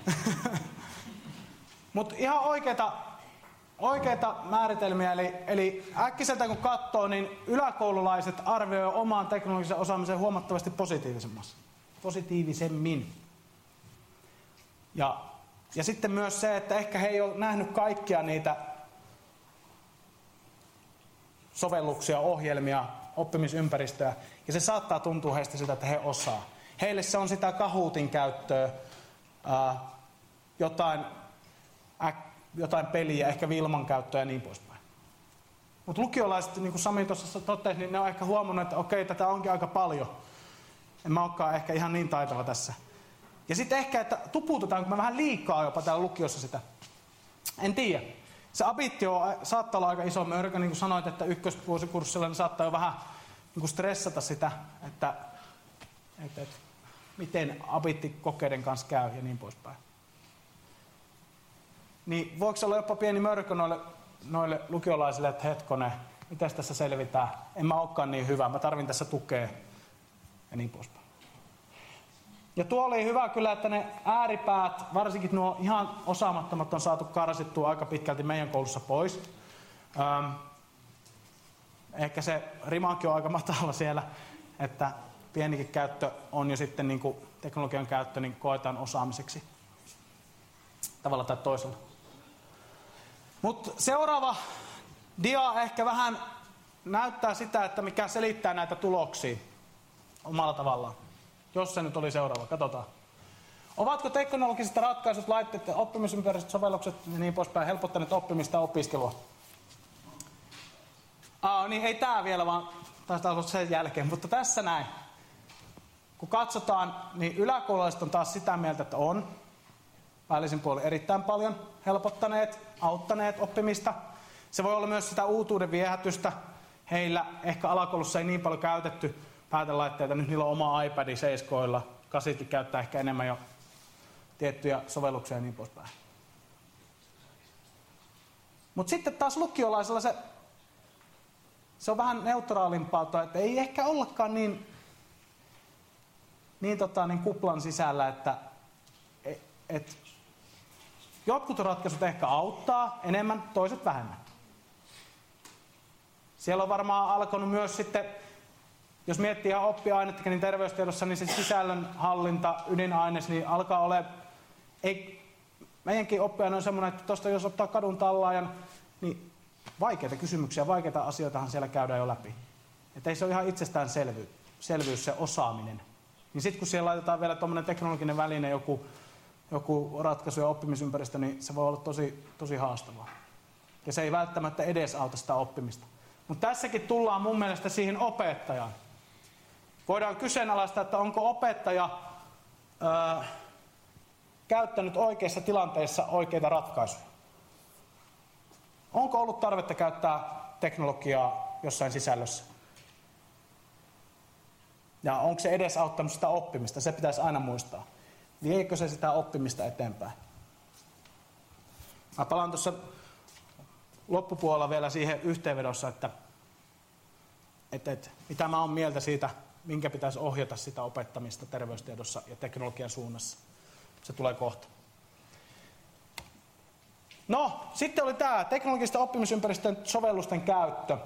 Mutta ihan oikeita, oikeita määritelmiä. Eli, eli äkkiseltä kun katsoo, niin yläkoululaiset arvioivat omaan teknologisen osaamisen huomattavasti positiivisemmassa. positiivisemmin. Ja, ja sitten myös se, että ehkä he ei ole nähnyt kaikkia niitä sovelluksia, ohjelmia, oppimisympäristöä, ja se saattaa tuntua heistä sitä, että he osaa. Heille se on sitä Kahootin käyttöä, ää, jotain, äk, jotain peliä, ehkä Wilman käyttöä ja niin poispäin. Mutta lukiolaiset, niin kuin Sami tuossa totesi, niin ne on ehkä huomannut, että okei, tätä onkin aika paljon. En mä olekaan ehkä ihan niin taitava tässä. Ja sitten ehkä, että tuputetaanko me vähän liikaa jopa täällä lukiossa sitä. En tiedä. Se abitti on, saattaa olla aika iso mörkö, niin kuin sanoit, että ykkösvuosikurssilla niin saattaa jo vähän niin kuin stressata sitä, että, että, että miten abittikokeiden kanssa käy ja niin poispäin. Niin voiko se olla jopa pieni mörkö noille, noille lukiolaisille, että hetkonen, miten tässä selvitään? En mä olekaan niin hyvä, mä tarvin tässä tukea. Ja niin poispäin. Ja tuo oli hyvä kyllä, että ne ääripäät, varsinkin nuo ihan osaamattomat on saatu karsittua aika pitkälti meidän koulussa pois. Ähm, ehkä se rimakin on aika matala siellä, että pienikin käyttö on jo sitten niin kuin teknologian käyttö, niin koetaan osaamiseksi tavalla tai toisella. Mutta seuraava dia ehkä vähän näyttää sitä, että mikä selittää näitä tuloksia omalla tavallaan. Jos se nyt oli seuraava, katsotaan. Ovatko teknologiset ratkaisut, laitteet, oppimisympäristöt, sovellukset ja niin poispäin helpottaneet oppimista ja opiskelua? Aa, niin ei tää vielä, vaan taisi olla sen jälkeen, mutta tässä näin. Kun katsotaan, niin yläkoululaiset on taas sitä mieltä, että on päällisin puolin erittäin paljon helpottaneet, auttaneet oppimista. Se voi olla myös sitä uutuuden viehätystä. Heillä ehkä alakoulussa ei niin paljon käytetty päätelaitteita, nyt niillä on oma iPad seiskoilla. Kasitkin käyttää ehkä enemmän jo tiettyjä sovelluksia ja niin poispäin. Mutta sitten taas lukiolaisella se, se on vähän neutraalimpaa, että ei ehkä ollakaan niin, niin, tota, niin kuplan sisällä, että et, et, jotkut ratkaisut ehkä auttaa enemmän, toiset vähemmän. Siellä on varmaan alkanut myös sitten, jos miettii ihan oppiainettakin, niin terveystiedossa, niin se sisällön hallinta, ydinaines, niin alkaa ole, ei, meidänkin oppiaine on semmoinen, että tuosta jos ottaa kadun tallaajan, niin vaikeita kysymyksiä, vaikeita asioitahan siellä käydään jo läpi. Että ei se ole ihan itsestäänselvyys selvyys, se osaaminen. Niin sitten kun siellä laitetaan vielä tuommoinen teknologinen väline, joku, joku ratkaisu ja oppimisympäristö, niin se voi olla tosi, tosi haastavaa. Ja se ei välttämättä edes auta sitä oppimista. Mutta tässäkin tullaan mun mielestä siihen opettajaan. Voidaan kyseenalaistaa, että onko opettaja ää, käyttänyt oikeissa tilanteissa oikeita ratkaisuja. Onko ollut tarvetta käyttää teknologiaa jossain sisällössä? Ja onko se edes auttanut sitä oppimista? Se pitäisi aina muistaa. Viekö se sitä oppimista eteenpäin? Mä palaan tuossa loppupuolella vielä siihen yhteenvedossa, että, että, että mitä mä oon mieltä siitä, minkä pitäisi ohjata sitä opettamista terveystiedossa ja teknologian suunnassa. Se tulee kohta. No, sitten oli tämä teknologisten oppimisympäristöjen sovellusten käyttö.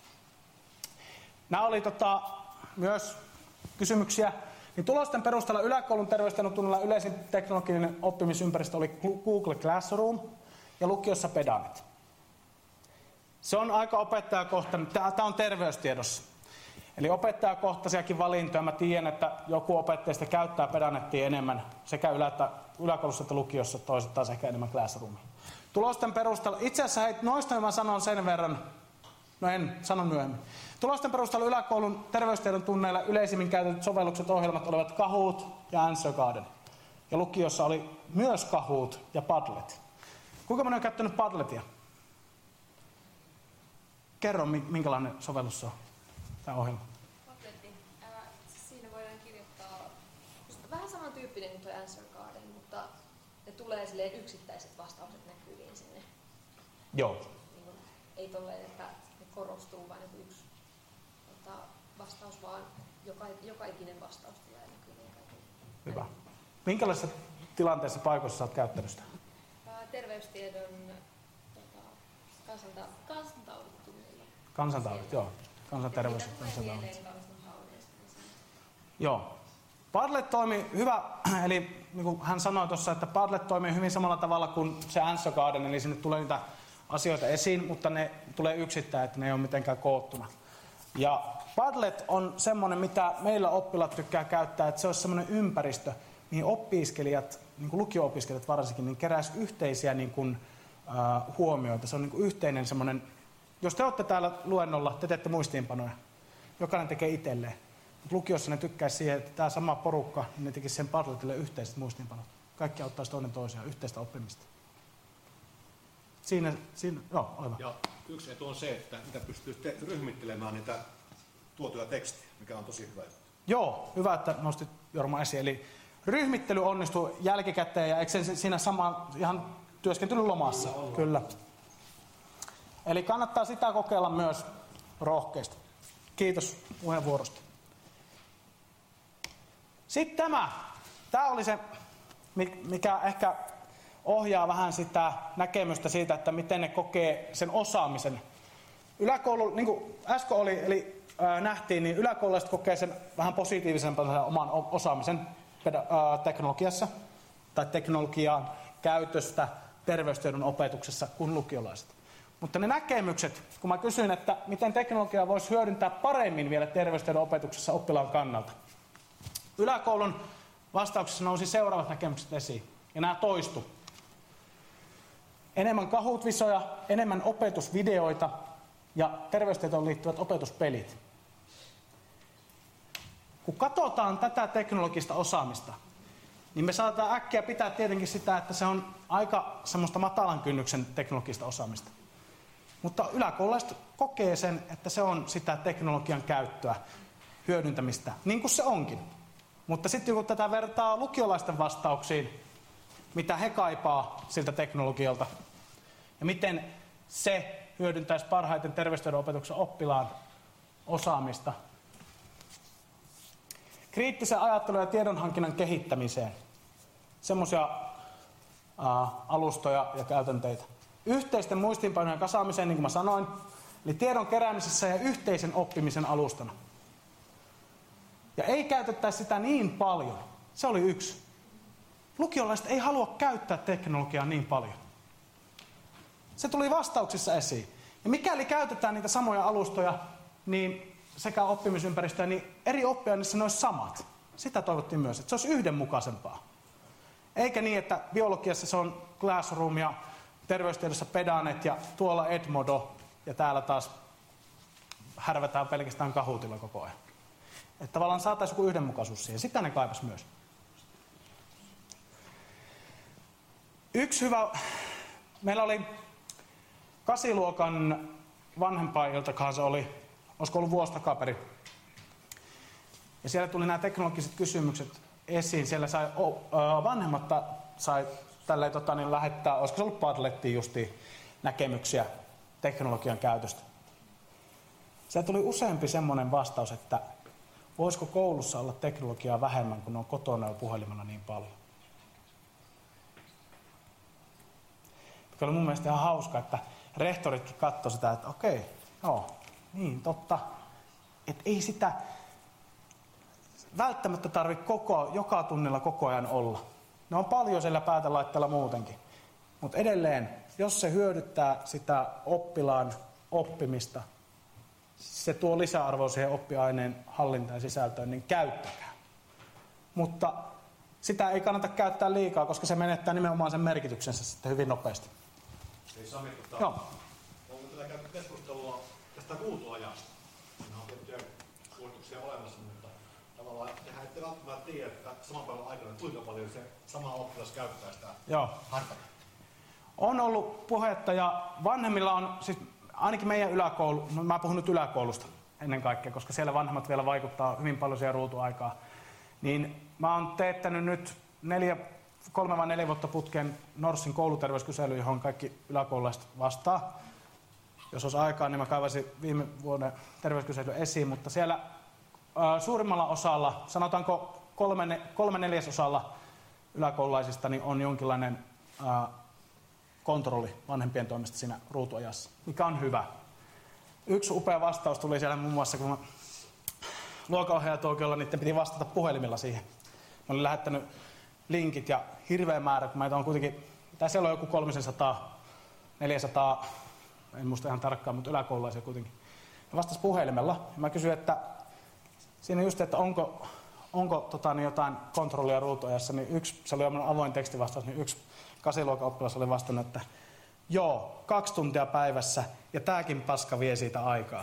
Nämä oli tota, myös kysymyksiä. Niin tulosten perusteella yläkoulun terveystiedon tunnilla yleisin teknologinen oppimisympäristö oli Google Classroom ja lukiossa Pedanet. Se on aika opettajakohtainen. Tämä on terveystiedossa. Eli opettajakohtaisiakin valintoja. Mä tiedän, että joku opettajista käyttää Pedanettia enemmän sekä ylä- yläkoulussa että lukiossa, toiset taas ehkä enemmän Classroomia. Tulosten perusteella, itse asiassa hei, noista mä sanon sen verran, no en sano myöhemmin. Tulosten perusteella yläkoulun terveystiedon tunneilla yleisimmin käytetyt sovellukset ohjelmat olivat Kahoot ja Answer Garden. Ja lukiossa oli myös Kahoot ja Padlet. Kuinka moni on käyttänyt Padletia? Kerro, minkälainen sovellus se on, tämä ohjelma. Padletti. Äh, siinä voidaan kirjoittaa vähän samantyyppinen kuin tuo Answer Garden, mutta ne tulee silleen yksittäiset vastaukset näkyviin sinne. Joo. Niin kuin, ei tolleen, että ne korostuu vain joku yksi tota, vastaus, vaan joka, joka ikinen vastaus tulee näkyviin. Hyvä. Minkälaisissa tilanteissa paikoissa olet käyttänyt sitä? Äh, terveystiedon tota, kansanta, kansantaudit tunnilla. Kansantaudit, joo. Kansanterveys. Ja kansantaudit. Joo. Padlet toimii hyvä, eli niin kuin hän sanoi tuossa, että Padlet toimii hyvin samalla tavalla kuin se Answer Garden, eli sinne tulee niitä asioita esiin, mutta ne tulee yksittäin, että ne ei ole mitenkään koottuna. Ja Padlet on semmoinen, mitä meillä oppilaat tykkää käyttää, että se olisi semmoinen ympäristö, mihin opiskelijat, niin kuin lukio-opiskelijat varsinkin, niin keräisi yhteisiä niin kuin, äh, huomioita. Se on niin kuin yhteinen semmoinen, jos te olette täällä luennolla, te teette muistiinpanoja, jokainen tekee itselleen. Lukiossa ne tykkäisi siihen, että tämä sama porukka, niin ne tekisi sen Padletille yhteiset muistiinpanot. Kaikki auttaisi toinen toisiaan, yhteistä oppimista. Siinä, siinä joo, ole hyvä. Ja yksi etu on se, että niitä pystyy te- ryhmittelemään niitä tuotuja tekstejä, mikä on tosi hyvä. Joo, hyvä, että nostit Jorma esiin. Eli ryhmittely onnistuu jälkikäteen ja eikö se siinä sama ihan työskentelylomassa? Kyllä. Eli kannattaa sitä kokeilla myös rohkeasti. Kiitos puheenvuorosta. Sitten tämä. Tämä oli se, mikä ehkä ohjaa vähän sitä näkemystä siitä, että miten ne kokee sen osaamisen. Yläkoulu, niin kuin äsken oli, eli ää, nähtiin, niin yläkoululaiset kokee sen vähän positiivisempana oman osaamisen ää, teknologiassa tai teknologian käytöstä terveystiedon opetuksessa kuin lukiolaiset. Mutta ne näkemykset, kun mä kysyin, että miten teknologiaa voisi hyödyntää paremmin vielä terveystiedon opetuksessa oppilaan kannalta. Yläkoulun vastauksessa nousi seuraavat näkemykset esiin, ja nämä toistu. Enemmän Kahoot-visoja, enemmän opetusvideoita ja terveystietoon liittyvät opetuspelit. Kun katsotaan tätä teknologista osaamista, niin me saadaan äkkiä pitää tietenkin sitä, että se on aika semmoista matalan kynnyksen teknologista osaamista. Mutta yläkoululaiset kokee sen, että se on sitä teknologian käyttöä, hyödyntämistä, niin kuin se onkin. Mutta sitten kun tätä vertaa lukiolaisten vastauksiin, mitä he kaipaa siltä teknologialta, ja miten se hyödyntäisi parhaiten terveystiedon opetuksen oppilaan osaamista, kriittisen ajattelun ja tiedonhankinnan kehittämiseen, semmoisia alustoja ja käytänteitä. Yhteisten muistiinpanojen kasaamiseen, niin kuin mä sanoin, eli tiedon keräämisessä ja yhteisen oppimisen alustana. Ja ei käytettäisi sitä niin paljon. Se oli yksi. Lukiolaiset ei halua käyttää teknologiaa niin paljon. Se tuli vastauksissa esiin. Ja mikäli käytetään niitä samoja alustoja, niin sekä oppimisympäristöjä, niin eri oppiaineissa ne olisi samat. Sitä toivottiin myös, että se olisi yhdenmukaisempaa. Eikä niin, että biologiassa se on Classroom ja terveystiedossa Pedanet ja tuolla Edmodo ja täällä taas härvätään pelkästään Kahootilla koko ajan. Että tavallaan saataisiin joku yhdenmukaisuus siihen. Sitä ne kaipas myös. Yksi hyvä... Meillä oli kasiluokan vanhempailtakaan se oli, olisiko ollut vuosi takaperi. Ja siellä tuli nämä teknologiset kysymykset esiin. Siellä sai, vanhemmat sai tälleen tota, niin lähettää, olisiko se ollut Padlettiin justiin, näkemyksiä teknologian käytöstä. Siellä tuli useampi semmoinen vastaus, että voisiko koulussa olla teknologiaa vähemmän, kun on kotona ja puhelimella niin paljon. Mikä oli mun mielestä ihan hauska, että rehtoritkin katsoi sitä, että okei, joo, niin totta, että ei sitä välttämättä tarvitse koko, joka tunnilla koko ajan olla. Ne on paljon siellä päätelaitteella muutenkin. Mutta edelleen, jos se hyödyttää sitä oppilaan oppimista, se tuo lisäarvoa siihen oppiaineen hallintaan ja sisältöön, niin käyttäkää. Mutta sitä ei kannata käyttää liikaa, koska se menettää nimenomaan sen merkityksensä sitten hyvin nopeasti. Ei Sami, mutta Joo. onko tätä käyty keskustelua tästä ruutuajasta? Siinä on tiettyjä suosituksia olemassa, mutta tavallaan tehän ette välttämättä tiedä, että saman päivän aikana kuinka paljon se sama oppilas käyttää sitä hartakaa. On ollut puhetta ja vanhemmilla on, siis ainakin meidän yläkoulu, mä puhun nyt yläkoulusta ennen kaikkea, koska siellä vanhemmat vielä vaikuttaa hyvin paljon siihen ruutuaikaan, niin mä oon teettänyt nyt neljä, kolme vai neljä vuotta putkeen Norssin kouluterveyskysely, johon kaikki yläkoululaiset vastaa. Jos olisi aikaa, niin mä kaivasin viime vuoden terveyskysely esiin, mutta siellä ää, suurimmalla osalla, sanotaanko kolme, kolme neljäsosalla yläkoululaisista, niin on jonkinlainen ää, kontrolli vanhempien toimesta siinä ruutuajassa, mikä on hyvä. Yksi upea vastaus tuli siellä muun muassa, kun luokanohjaajatuokiolla niiden piti vastata puhelimilla siihen. Mä olin lähettänyt linkit ja hirveä määrä, kun meitä on kuitenkin, tai siellä on joku kolmesataa, neljäsataa, en muista ihan tarkkaan, mutta yläkoululaisia kuitenkin. Ne vastasi puhelimella ja mä kysyin, että siinä just, että onko, onko tota, niin jotain kontrollia ruutuajassa, niin yksi, se oli avoin tekstivastaus, niin yksi kasiluokan oppilas oli vastannut, että joo, kaksi tuntia päivässä ja tääkin paska vie siitä aikaa.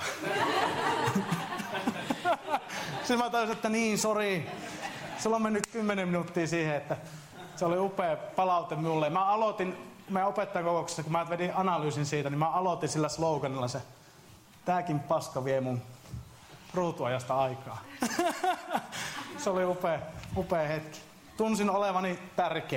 Sitten mä tajusin, että niin, sori. Sulla on mennyt kymmenen minuuttia siihen, että se oli upea palaute mulle. Mä aloitin meidän opettajakokouksessa, kun mä vedin analyysin siitä, niin mä aloitin sillä sloganilla se, tääkin paska vie mun ruutuajasta aikaa. Se oli upea, upea hetki. Tunsin olevani tärkeä.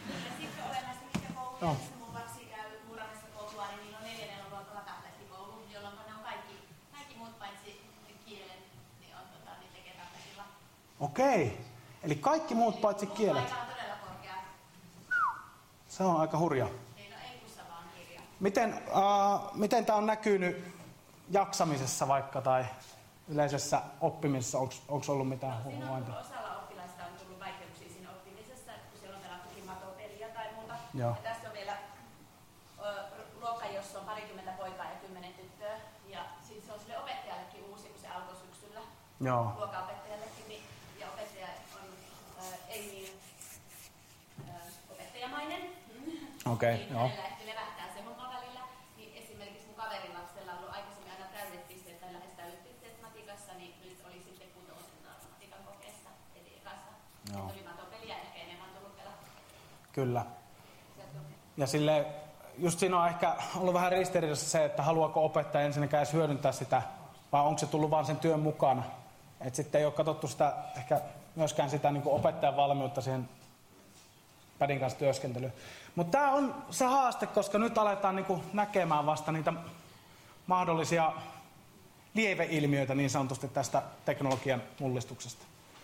Joo. Mun lapsi käy Muurannessa koulua, niin niillä on neljännellä luokalla tablettikoulu, jolloin ne on kaikki, kaikki muut paitsi kielet, niin, on, tota, niin tekee tabletilla. Okei. Eli kaikki muut paitsi kielet. Aika on todella korkea. Se on aika hurja. Ei, no ei kussa vaan kirja. Miten, uh, miten tämä on näkynyt jaksamisessa vaikka tai yleisessä oppimisessa? Onko ollut mitään Siinä on huomioita? osalla oppilaista on tullut vaikeuksia siinä oppimisessa, kun siellä on pelattukin matopeliä tai muuta. Joo. Ja tässä on vielä ö, luokka, jossa on parikymmentä poikaa ja kymmenen tyttöä. Ja sit se on sille opettajallekin uusi, kun se alkoi syksyllä. Joo. Luokanopettajallekin. Niin, ja opettaja on ö, ei niin ö, opettajamainen. Okei, niin joo. hänellä ehkä levähtää se homma välillä. Niin esimerkiksi mun kaverin lapsella on ollut aikaisemmin aina täydet pisteet tai lähes täydet pisteet matikassa, niin nyt oli sitten kutoisena matikan kokeessa etiikassa. Joo. Oli matopeliä ehkä enemmän tullut pelattua. Kyllä. Sieltä on Ja sille, just siinä on ehkä ollut vähän ristiriidassa se, että haluaako opettaja ensinnäkään edes hyödyntää sitä, vai onko se tullut vaan sen työn mukana. Et sitten ei ole katsottu sitä, ehkä myöskään sitä niin kuin opettajan valmiutta siihen pädin kanssa työskentelyyn. Mutta tämä on se haaste, koska nyt aletaan niin kuin näkemään vasta niitä mahdollisia lieveilmiöitä niin sanotusti tästä teknologian mullistuksesta.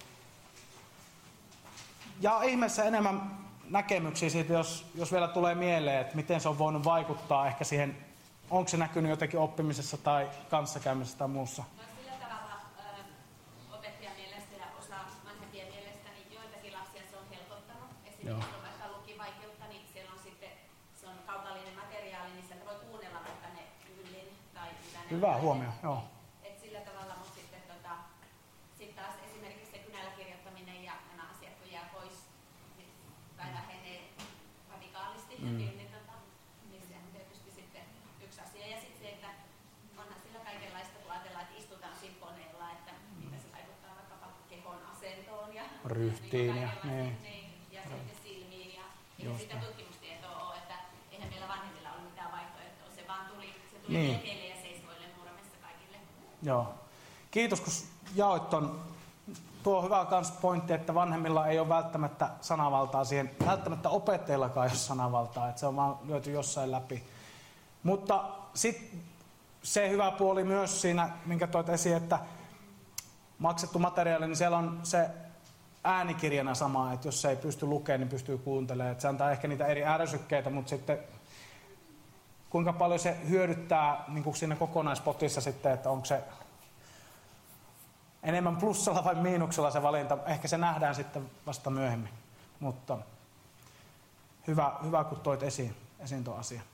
Ja ihmeessä enemmän näkemyksiä siitä, jos, jos vielä tulee mieleen, että miten se on voinut vaikuttaa ehkä siihen, onko se näkynyt jotenkin oppimisessa tai kanssakäymisessä tai muussa. No sillä tavalla ö, opettajan mielestä ja osa vanhempien mielestä, niin joitakin lapsia se on helpottanut. Esimerkiksi kun vaikka lukivaikeutta, niin siellä on sitten, se on kaupallinen materiaali, niin sieltä voi kuunnella vaikka ne kyllin tai mitä ne Hyvä on. huomio, joo. Et sillä tavalla, mutta sitten tota, sit taas esimerkiksi se kynällä kirjoittaminen ja nämä asiat kun jää pois, niin, tai vähenee radikaalisti, mm. niin, niin, tota, niin se on tietysti sitten yksi asia. Ja sitten se, että onhan sillä kaikenlaista, kun ajatellaan, että istutaan siinä koneella, että mitä se vaikuttaa vaikkapa kehon asentoon ja Ryhtiin ja niin, niin. niin, ja sitten silmiin. Ja eikä Just sitä näin. tutkimustietoa ole, että eihän meillä vanhemmilla ollut mitään vaihtoehtoa. Se vaan tuli, se tuli Niin. tekeille ja seiskoille muuremessa kaikille. Joo. Kiitos, kun jaoit ton. Tuo on hyvä kans pointti, että vanhemmilla ei ole välttämättä sanavaltaa siihen, välttämättä opettajillakaan ei ole sanavaltaa, että se on vaan lyöty jossain läpi. Mutta sitten se hyvä puoli myös siinä, minkä toit esiin, että maksettu materiaali, niin siellä on se äänikirjana sama, että jos se ei pysty lukemaan, niin pystyy kuuntelemaan. Että se antaa ehkä niitä eri ärsykkeitä, mutta sitten kuinka paljon se hyödyttää niin kuin siinä kokonaispotissa sitten, että onko se enemmän plussalla vai miinuksella se valinta. Ehkä se nähdään sitten vasta myöhemmin. Mutta hyvä, hyvä kun toit esiin, esiin tuon asian.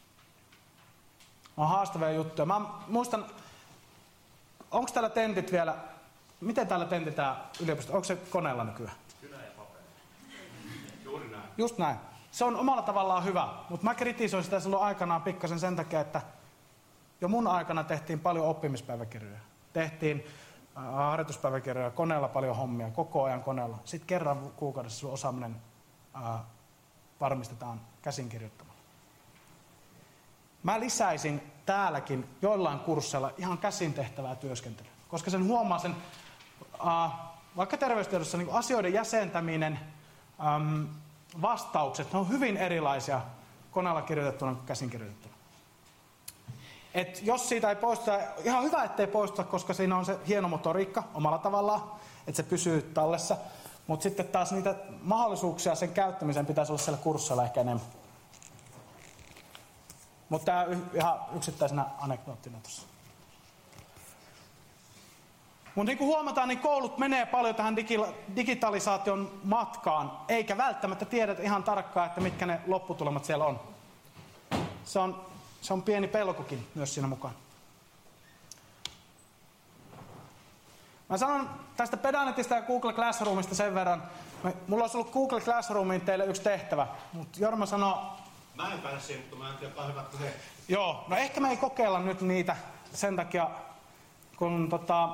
On haastavia juttuja. Mä muistan, onko täällä tentit vielä, miten täällä tentitään yliopistossa? Onko se koneella nykyään? Kynä ja paperi. Juuri näin. Just näin. Se on omalla tavallaan hyvä, mutta mä kritisoin sitä silloin aikanaan pikkasen sen takia, että jo mun aikana tehtiin paljon oppimispäiväkirjoja. Tehtiin äh, harjoituspäiväkirjoja, koneella paljon hommia, koko ajan koneella. Sitten kerran kuukaudessa sun osaaminen äh, varmistetaan käsinkirjoittamalla. Mä lisäisin täälläkin joillain kursseilla ihan käsin tehtävää työskentelyä, koska sen huomaa sen, äh, vaikka terveystiedossa niin asioiden jäsentäminen, ähm, vastaukset, ne on hyvin erilaisia koneella kirjoitettuna kuin käsin kirjoitettuna. Et jos siitä ei poistuta, ihan hyvä ettei poistuta, koska siinä on se hieno motoriikka omalla tavallaan, että se pysyy tallessa, mutta sitten taas niitä mahdollisuuksia sen käyttämiseen pitäisi olla siellä kurssilla ehkä enemmän. Mutta tämä ihan yksittäisenä anekdoottina tuossa. Mutta niin kuin huomataan, niin koulut menee paljon tähän digi- digitalisaation matkaan, eikä välttämättä tiedetä ihan tarkkaan, että mitkä ne lopputulemat siellä on. Se on, se on pieni pelkokin myös siinä mukaan. Mä sanon tästä Pedanetista ja Google Classroomista sen verran. Mulla olisi ollut Google Classroomiin teille yksi tehtävä, mutta Jorma sanoo... Mä en pääse siihen, mutta mä en tiedä, hyvät puheet. Joo, no ehkä me ei kokeilla nyt niitä sen takia, kun tota...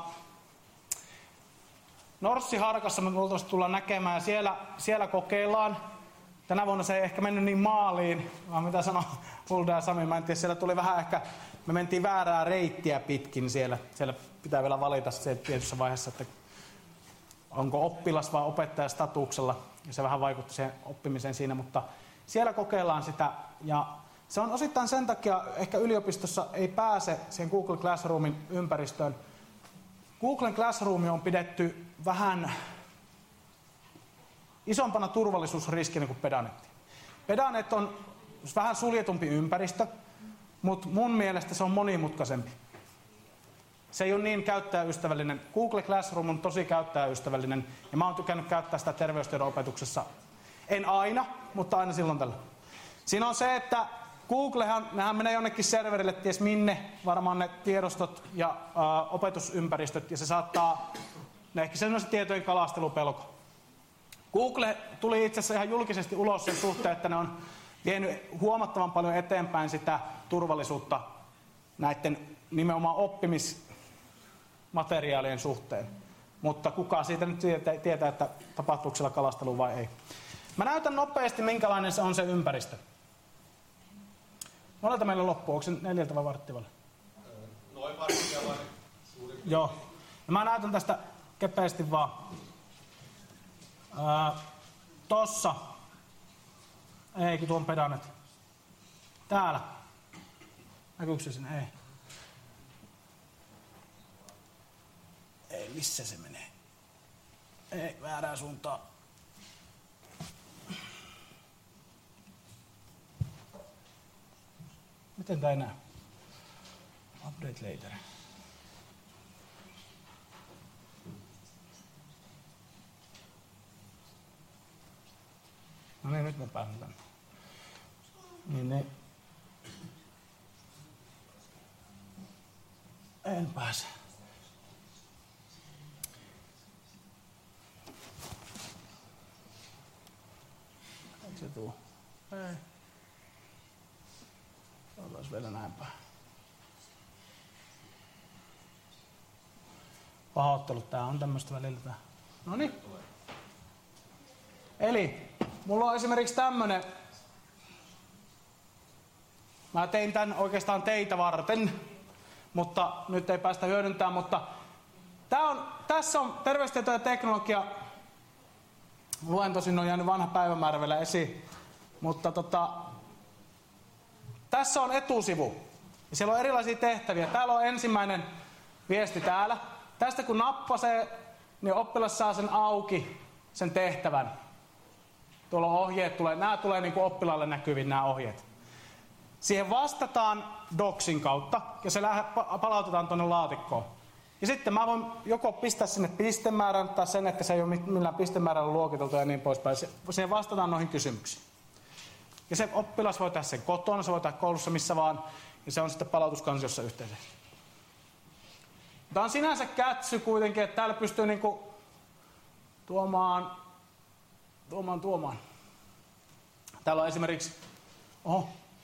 Norssiharkassa me luultavasti tullaan näkemään ja siellä, siellä kokeillaan. Tänä vuonna se ei ehkä mennyt niin maaliin, vaan mitä sanoo Hulda ja Sami, mä en tiedä, siellä tuli vähän ehkä, me mentiin väärää reittiä pitkin siellä. Siellä pitää vielä valita se tietyssä vaiheessa, että onko oppilas vai opettaja statuksella. Ja se vähän vaikutti siihen oppimiseen siinä, mutta siellä kokeillaan sitä. Ja se on osittain sen takia, ehkä yliopistossa ei pääse siihen Google Classroomin ympäristöön. Googlen Classroom on pidetty vähän isompana turvallisuusriskinä kuin Pedanetti. Pedanet on vähän suljetumpi ympäristö, mutta mun mielestä se on monimutkaisempi. Se ei ole niin käyttäjäystävällinen. Google Classroom on tosi käyttäjäystävällinen ja mä oon tykännyt käyttää sitä terveystiedon opetuksessa. En aina, mutta aina silloin tällä. Siinä on se, että Googlehan, nehän menee jonnekin serverille ties minne, varmaan ne tiedostot ja ä, opetusympäristöt, ja se saattaa, ne ehkä sellaisen tietojen kalastelupelko. Google tuli itse asiassa ihan julkisesti ulos sen suhteen, että ne on vienyt huomattavan paljon eteenpäin sitä turvallisuutta näiden nimenomaan oppimismateriaalien suhteen. Mutta kukaan siitä nyt tietää, että tapahtuuko siellä kalastelu vai ei. Mä näytän nopeasti, minkälainen se on se ympäristö. Monelta meillä loppuu, onko se neljältä vai varttivalle? Noin varttia vai suurin? Joo. Ja mä näytän tästä kepeästi vaan. Ää, tossa. Ei, kun tuo on pedanet. Täällä. Näkyykö se sinne? Ei. Ei, missä se menee? Ei, väärään suuntaan. Miten tää ei näy? Update later. No niin, nyt mä pääsen tänne. Niin, niin. En pääse. Eikö se tuu? Ei. Otas vielä näin päin. Pahoittelut, tää on tämmöstä välillä tää. Noniin. Eli mulla on esimerkiksi tämmönen. Mä tein tän oikeastaan teitä varten, mutta nyt ei päästä hyödyntämään, mutta tää on, tässä on terveystieto ja teknologia. Luen tosin, on jäänyt vanha päivämäärä vielä esiin, mutta tota, tässä on etusivu. Ja siellä on erilaisia tehtäviä. Täällä on ensimmäinen viesti täällä. Tästä kun nappasee, niin oppilas saa sen auki, sen tehtävän. Tuolla ohjeet tulee, nämä tulee niin kuin oppilaalle näkyviin nämä ohjeet. Siihen vastataan Docsin kautta ja se palautetaan tuonne laatikkoon. Ja sitten mä voin joko pistää sinne pistemäärän tai sen, että se ei ole millään pistemäärällä luokiteltu ja niin poispäin. Siihen vastataan noihin kysymyksiin. Ja se oppilas voi tehdä sen kotona, se voi tehdä koulussa missä vaan, ja se on sitten palautuskansiossa yhteisesti. Tämä on sinänsä kätsy kuitenkin, että täällä pystyy niinku tuomaan, tuomaan, tuomaan. Täällä on esimerkiksi oho,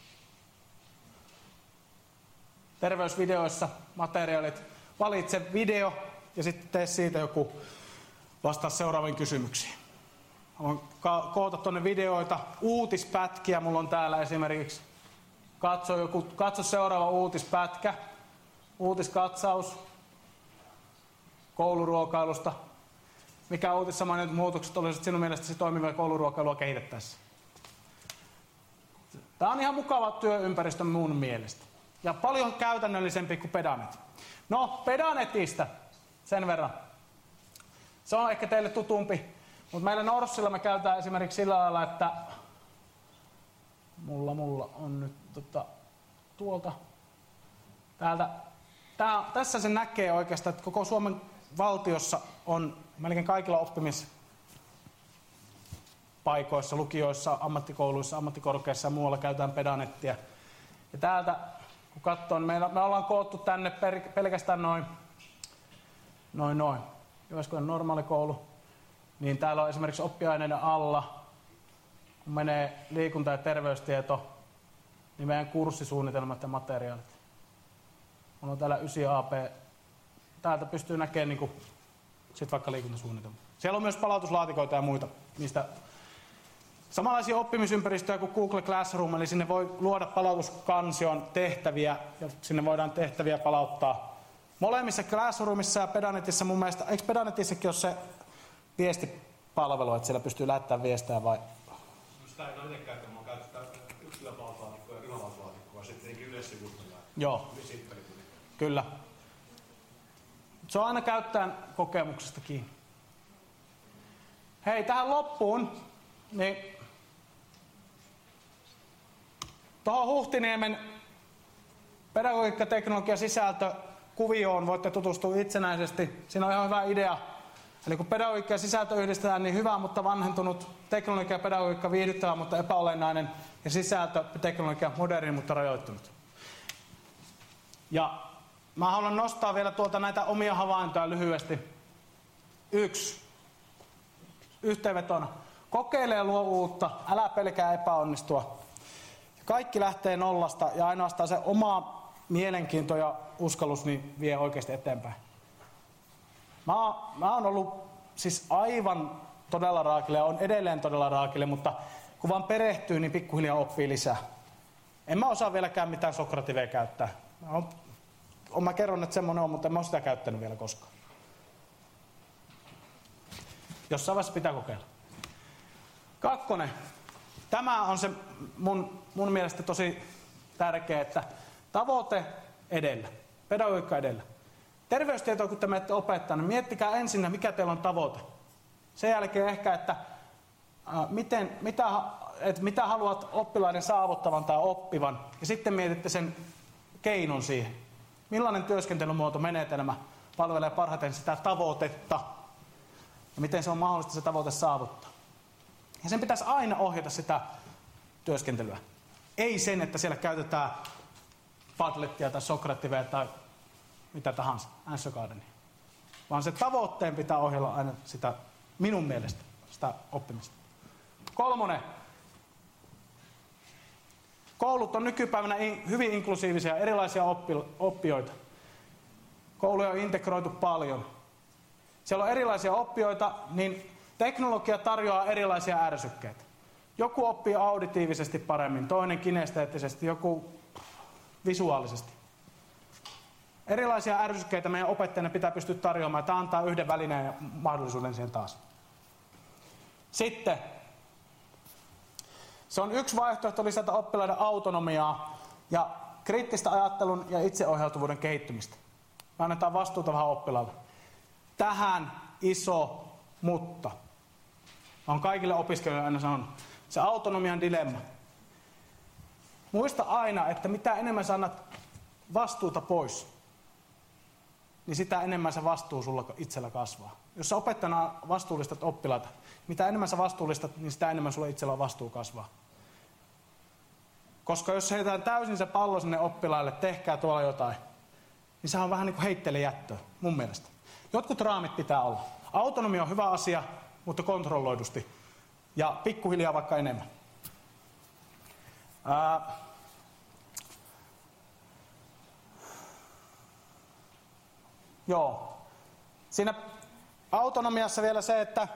terveysvideoissa materiaalit. Valitse video ja sitten tee siitä joku vastaa seuraaviin kysymyksiin. Voin koota tuonne videoita, uutispätkiä mulla on täällä esimerkiksi. Katso, joku, katso seuraava uutispätkä, uutiskatsaus kouluruokailusta. Mikä uutissa mainitut muutokset olisivat sinun mielestäsi toimivia kouluruokailua kehitettäessä? Tämä on ihan mukava työympäristö mun mielestä. Ja paljon käytännöllisempi kuin Pedanet. No, Pedanetista sen verran. Se on ehkä teille tutumpi. Mutta meillä Norssilla me käytetään esimerkiksi sillä lailla, että mulla, mulla on nyt tota, tuolta täältä. Tää, tässä se näkee oikeastaan, että koko Suomen valtiossa on melkein kaikilla oppimispaikoissa, lukioissa, ammattikouluissa, ammattikorkeissa ja muualla käytetään Pedanettia. Ja täältä kun katsoo, niin me, me ollaan koottu tänne per, pelkästään noin, noin, noin. Jyväskylän normaalikoulu. Niin täällä on esimerkiksi oppiaineiden alla, kun menee liikunta- ja terveystieto, niin meidän kurssisuunnitelmat ja materiaalit. Mulla on täällä yhdeksän A P. Täältä pystyy näkemään niin kuin, sit vaikka liikuntasuunnitelma. Siellä on myös palautuslaatikoita ja muita. Niistä samanlaisia oppimisympäristöjä kuin Google Classroom, eli sinne voi luoda palautuskansion tehtäviä ja sinne voidaan tehtäviä palauttaa. Molemmissa Classroomissa ja Pedanetissa mun mielestä, eikö Pedanetissakin ole se viestipalvelu, että siellä pystyy lähettämään viestejä vai? No sitä ei ole itse käyttänyt, mä oon käyttänyt yksilöpalautuslaatikkoa ja ryhmäpalautuslaatikkoa ja sitten tietenkin yleissivuutta. Joo, kyllä. Se on aina käyttäjän kokemuksesta kiinni. Hei, tähän loppuun, niin tuohon Huhtiniemen pedagogiikka, teknologia, sisältö kuvioon voitte tutustua itsenäisesti. Siinä on ihan hyvä idea. Eli kun pedagogiikka ja sisältö yhdistetään, niin hyvä, mutta vanhentunut, teknologia ja pedagogiikka viihdyttävä, mutta epäolennainen, ja sisältö, teknologia, moderni, mutta rajoittunut. Ja mä haluan nostaa vielä tuolta näitä omia havaintoja lyhyesti. Yksi. Yhteenvetona. Kokeile ja luo uutta, älä pelkää epäonnistua. Kaikki lähtee nollasta ja ainoastaan se oma mielenkiinto ja uskallus niin vie oikeasti eteenpäin. Mä oon, mä oon ollut siis aivan todella raakille ja on edelleen todella raakille, mutta kun vaan perehtyy, niin pikkuhiljaa oppii lisää. En mä osaa vieläkään mitään Sokrativea käyttää. Mä, oon, on, mä kerron, että semmonen on, mutta en mä oo sitä käyttänyt vielä koskaan. Jossain vaiheessa pitää kokeilla. Kakkonen. Tämä on se mun, mun mielestä tosi tärkeä, että tavoite edellä, pedagogiikka edellä. Terveystietoa, kun te menette opettaa, niin miettikää ensin, mikä teillä on tavoite. Sen jälkeen ehkä, että, ää, miten, mitä, että mitä haluat oppilaiden saavuttavan tai oppivan, ja sitten mietitte sen keinon siihen. Millainen työskentelymuoto, menetelmä palvelee parhaiten sitä tavoitetta, ja miten se on mahdollista se tavoite saavuttaa. Ja sen pitäisi aina ohjata sitä työskentelyä. Ei sen, että siellä käytetään Padlettia tai Sokrativea tai mitä tahansa, Answer Gardenia. Vaan se tavoitteen pitää ohjella aina sitä, minun mielestä, sitä oppimista. Kolmonen. Koulut on nykypäivänä hyvin inklusiivisia, erilaisia oppijoita. Kouluja on integroitu paljon. Siellä on erilaisia oppijoita, niin teknologia tarjoaa erilaisia ärsykkeitä. Joku oppii auditiivisesti paremmin, toinen kinesteettisesti, joku visuaalisesti. Erilaisia ärsykkeitä meidän opettajana pitää pystyä tarjoamaan. Tämä antaa yhden välineen ja mahdollisuuden siihen taas. Sitten se on yksi vaihtoehto lisätä oppilaiden autonomiaa ja kriittistä ajattelun ja itseohjautuvuuden kehittymistä. Me annetaan vastuuta vähän oppilaalle. Tähän iso mutta. Mä oon kaikille opiskelijoille aina sanonut. Se autonomian dilemma. Muista aina, että mitä enemmän sä annat vastuuta pois, niin sitä enemmän se vastuu sulla itsellä kasvaa. Jos sä opettajana vastuullistat oppilaita, mitä enemmän sä vastuullistat, niin sitä enemmän sulla itsellä vastuu kasvaa. Koska jos heitetään täysin se pallo sinne oppilaille, tehkää tuolla jotain, niin se on vähän niin kuin heittele jättöä, mun mielestä. Jotkut raamit pitää olla. Autonomia on hyvä asia, mutta kontrolloidusti. Ja pikkuhiljaa vaikka enemmän. Ää, joo. Siinä autonomiassa vielä se, että,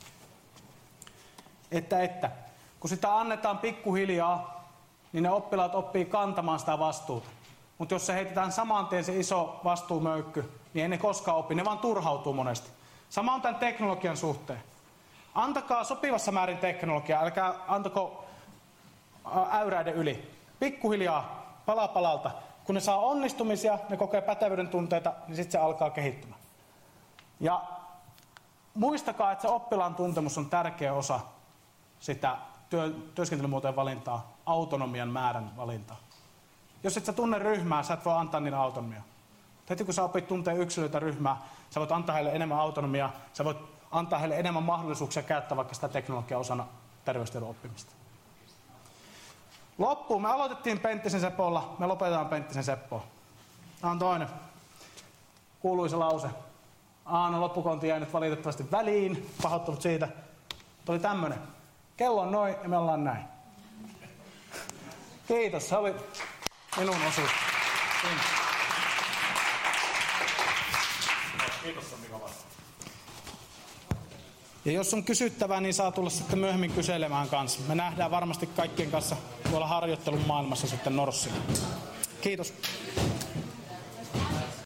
että, että kun sitä annetaan pikkuhiljaa, niin ne oppilaat oppii kantamaan sitä vastuuta. Mutta jos se heitetään saman tien se iso vastuumöykky, niin ei ne koskaan oppi, ne vaan turhautuu monesti. Sama on tämän teknologian suhteen. Antakaa sopivassa määrin teknologiaa, älkää antako äyräiden yli. Pikkuhiljaa, pala palalta. Kun ne saa onnistumisia, ne kokee pätevyyden tunteita, niin sitten se alkaa kehittymään. Ja muistakaa, että se oppilaan tuntemus on tärkeä osa sitä työ, työskentelymuotojen valintaa, autonomian määrän valintaa. Jos et sä tunne ryhmää, sä et voi antaa niille autonomiaa. Heti kun sä opit tuntee yksilöitä ryhmää, sä voit antaa heille enemmän autonomiaa, sä voit antaa heille enemmän mahdollisuuksia käyttää vaikka sitä teknologiaa osana terveystiedon oppimista. Loppuun. Me aloitettiin Penttisen Sepolla, me lopetetaan Penttisen Seppoa. Tämä on toinen kuuluisa lause. Aano loppukonti jäi nyt valitettavasti väliin, pahoittelut siitä. Tuli tämmönen. Kello on noin ja me ollaan näin. Kiitos, se oli minun osuus. Kiitos, on Mika vasta. Ja jos on kysyttävää, niin saa tulla sitten myöhemmin kyselemään kanssa. Me nähdään varmasti kaikkien kanssa tuolla harjoittelun maailmassa sitten Norssilla. Kiitos.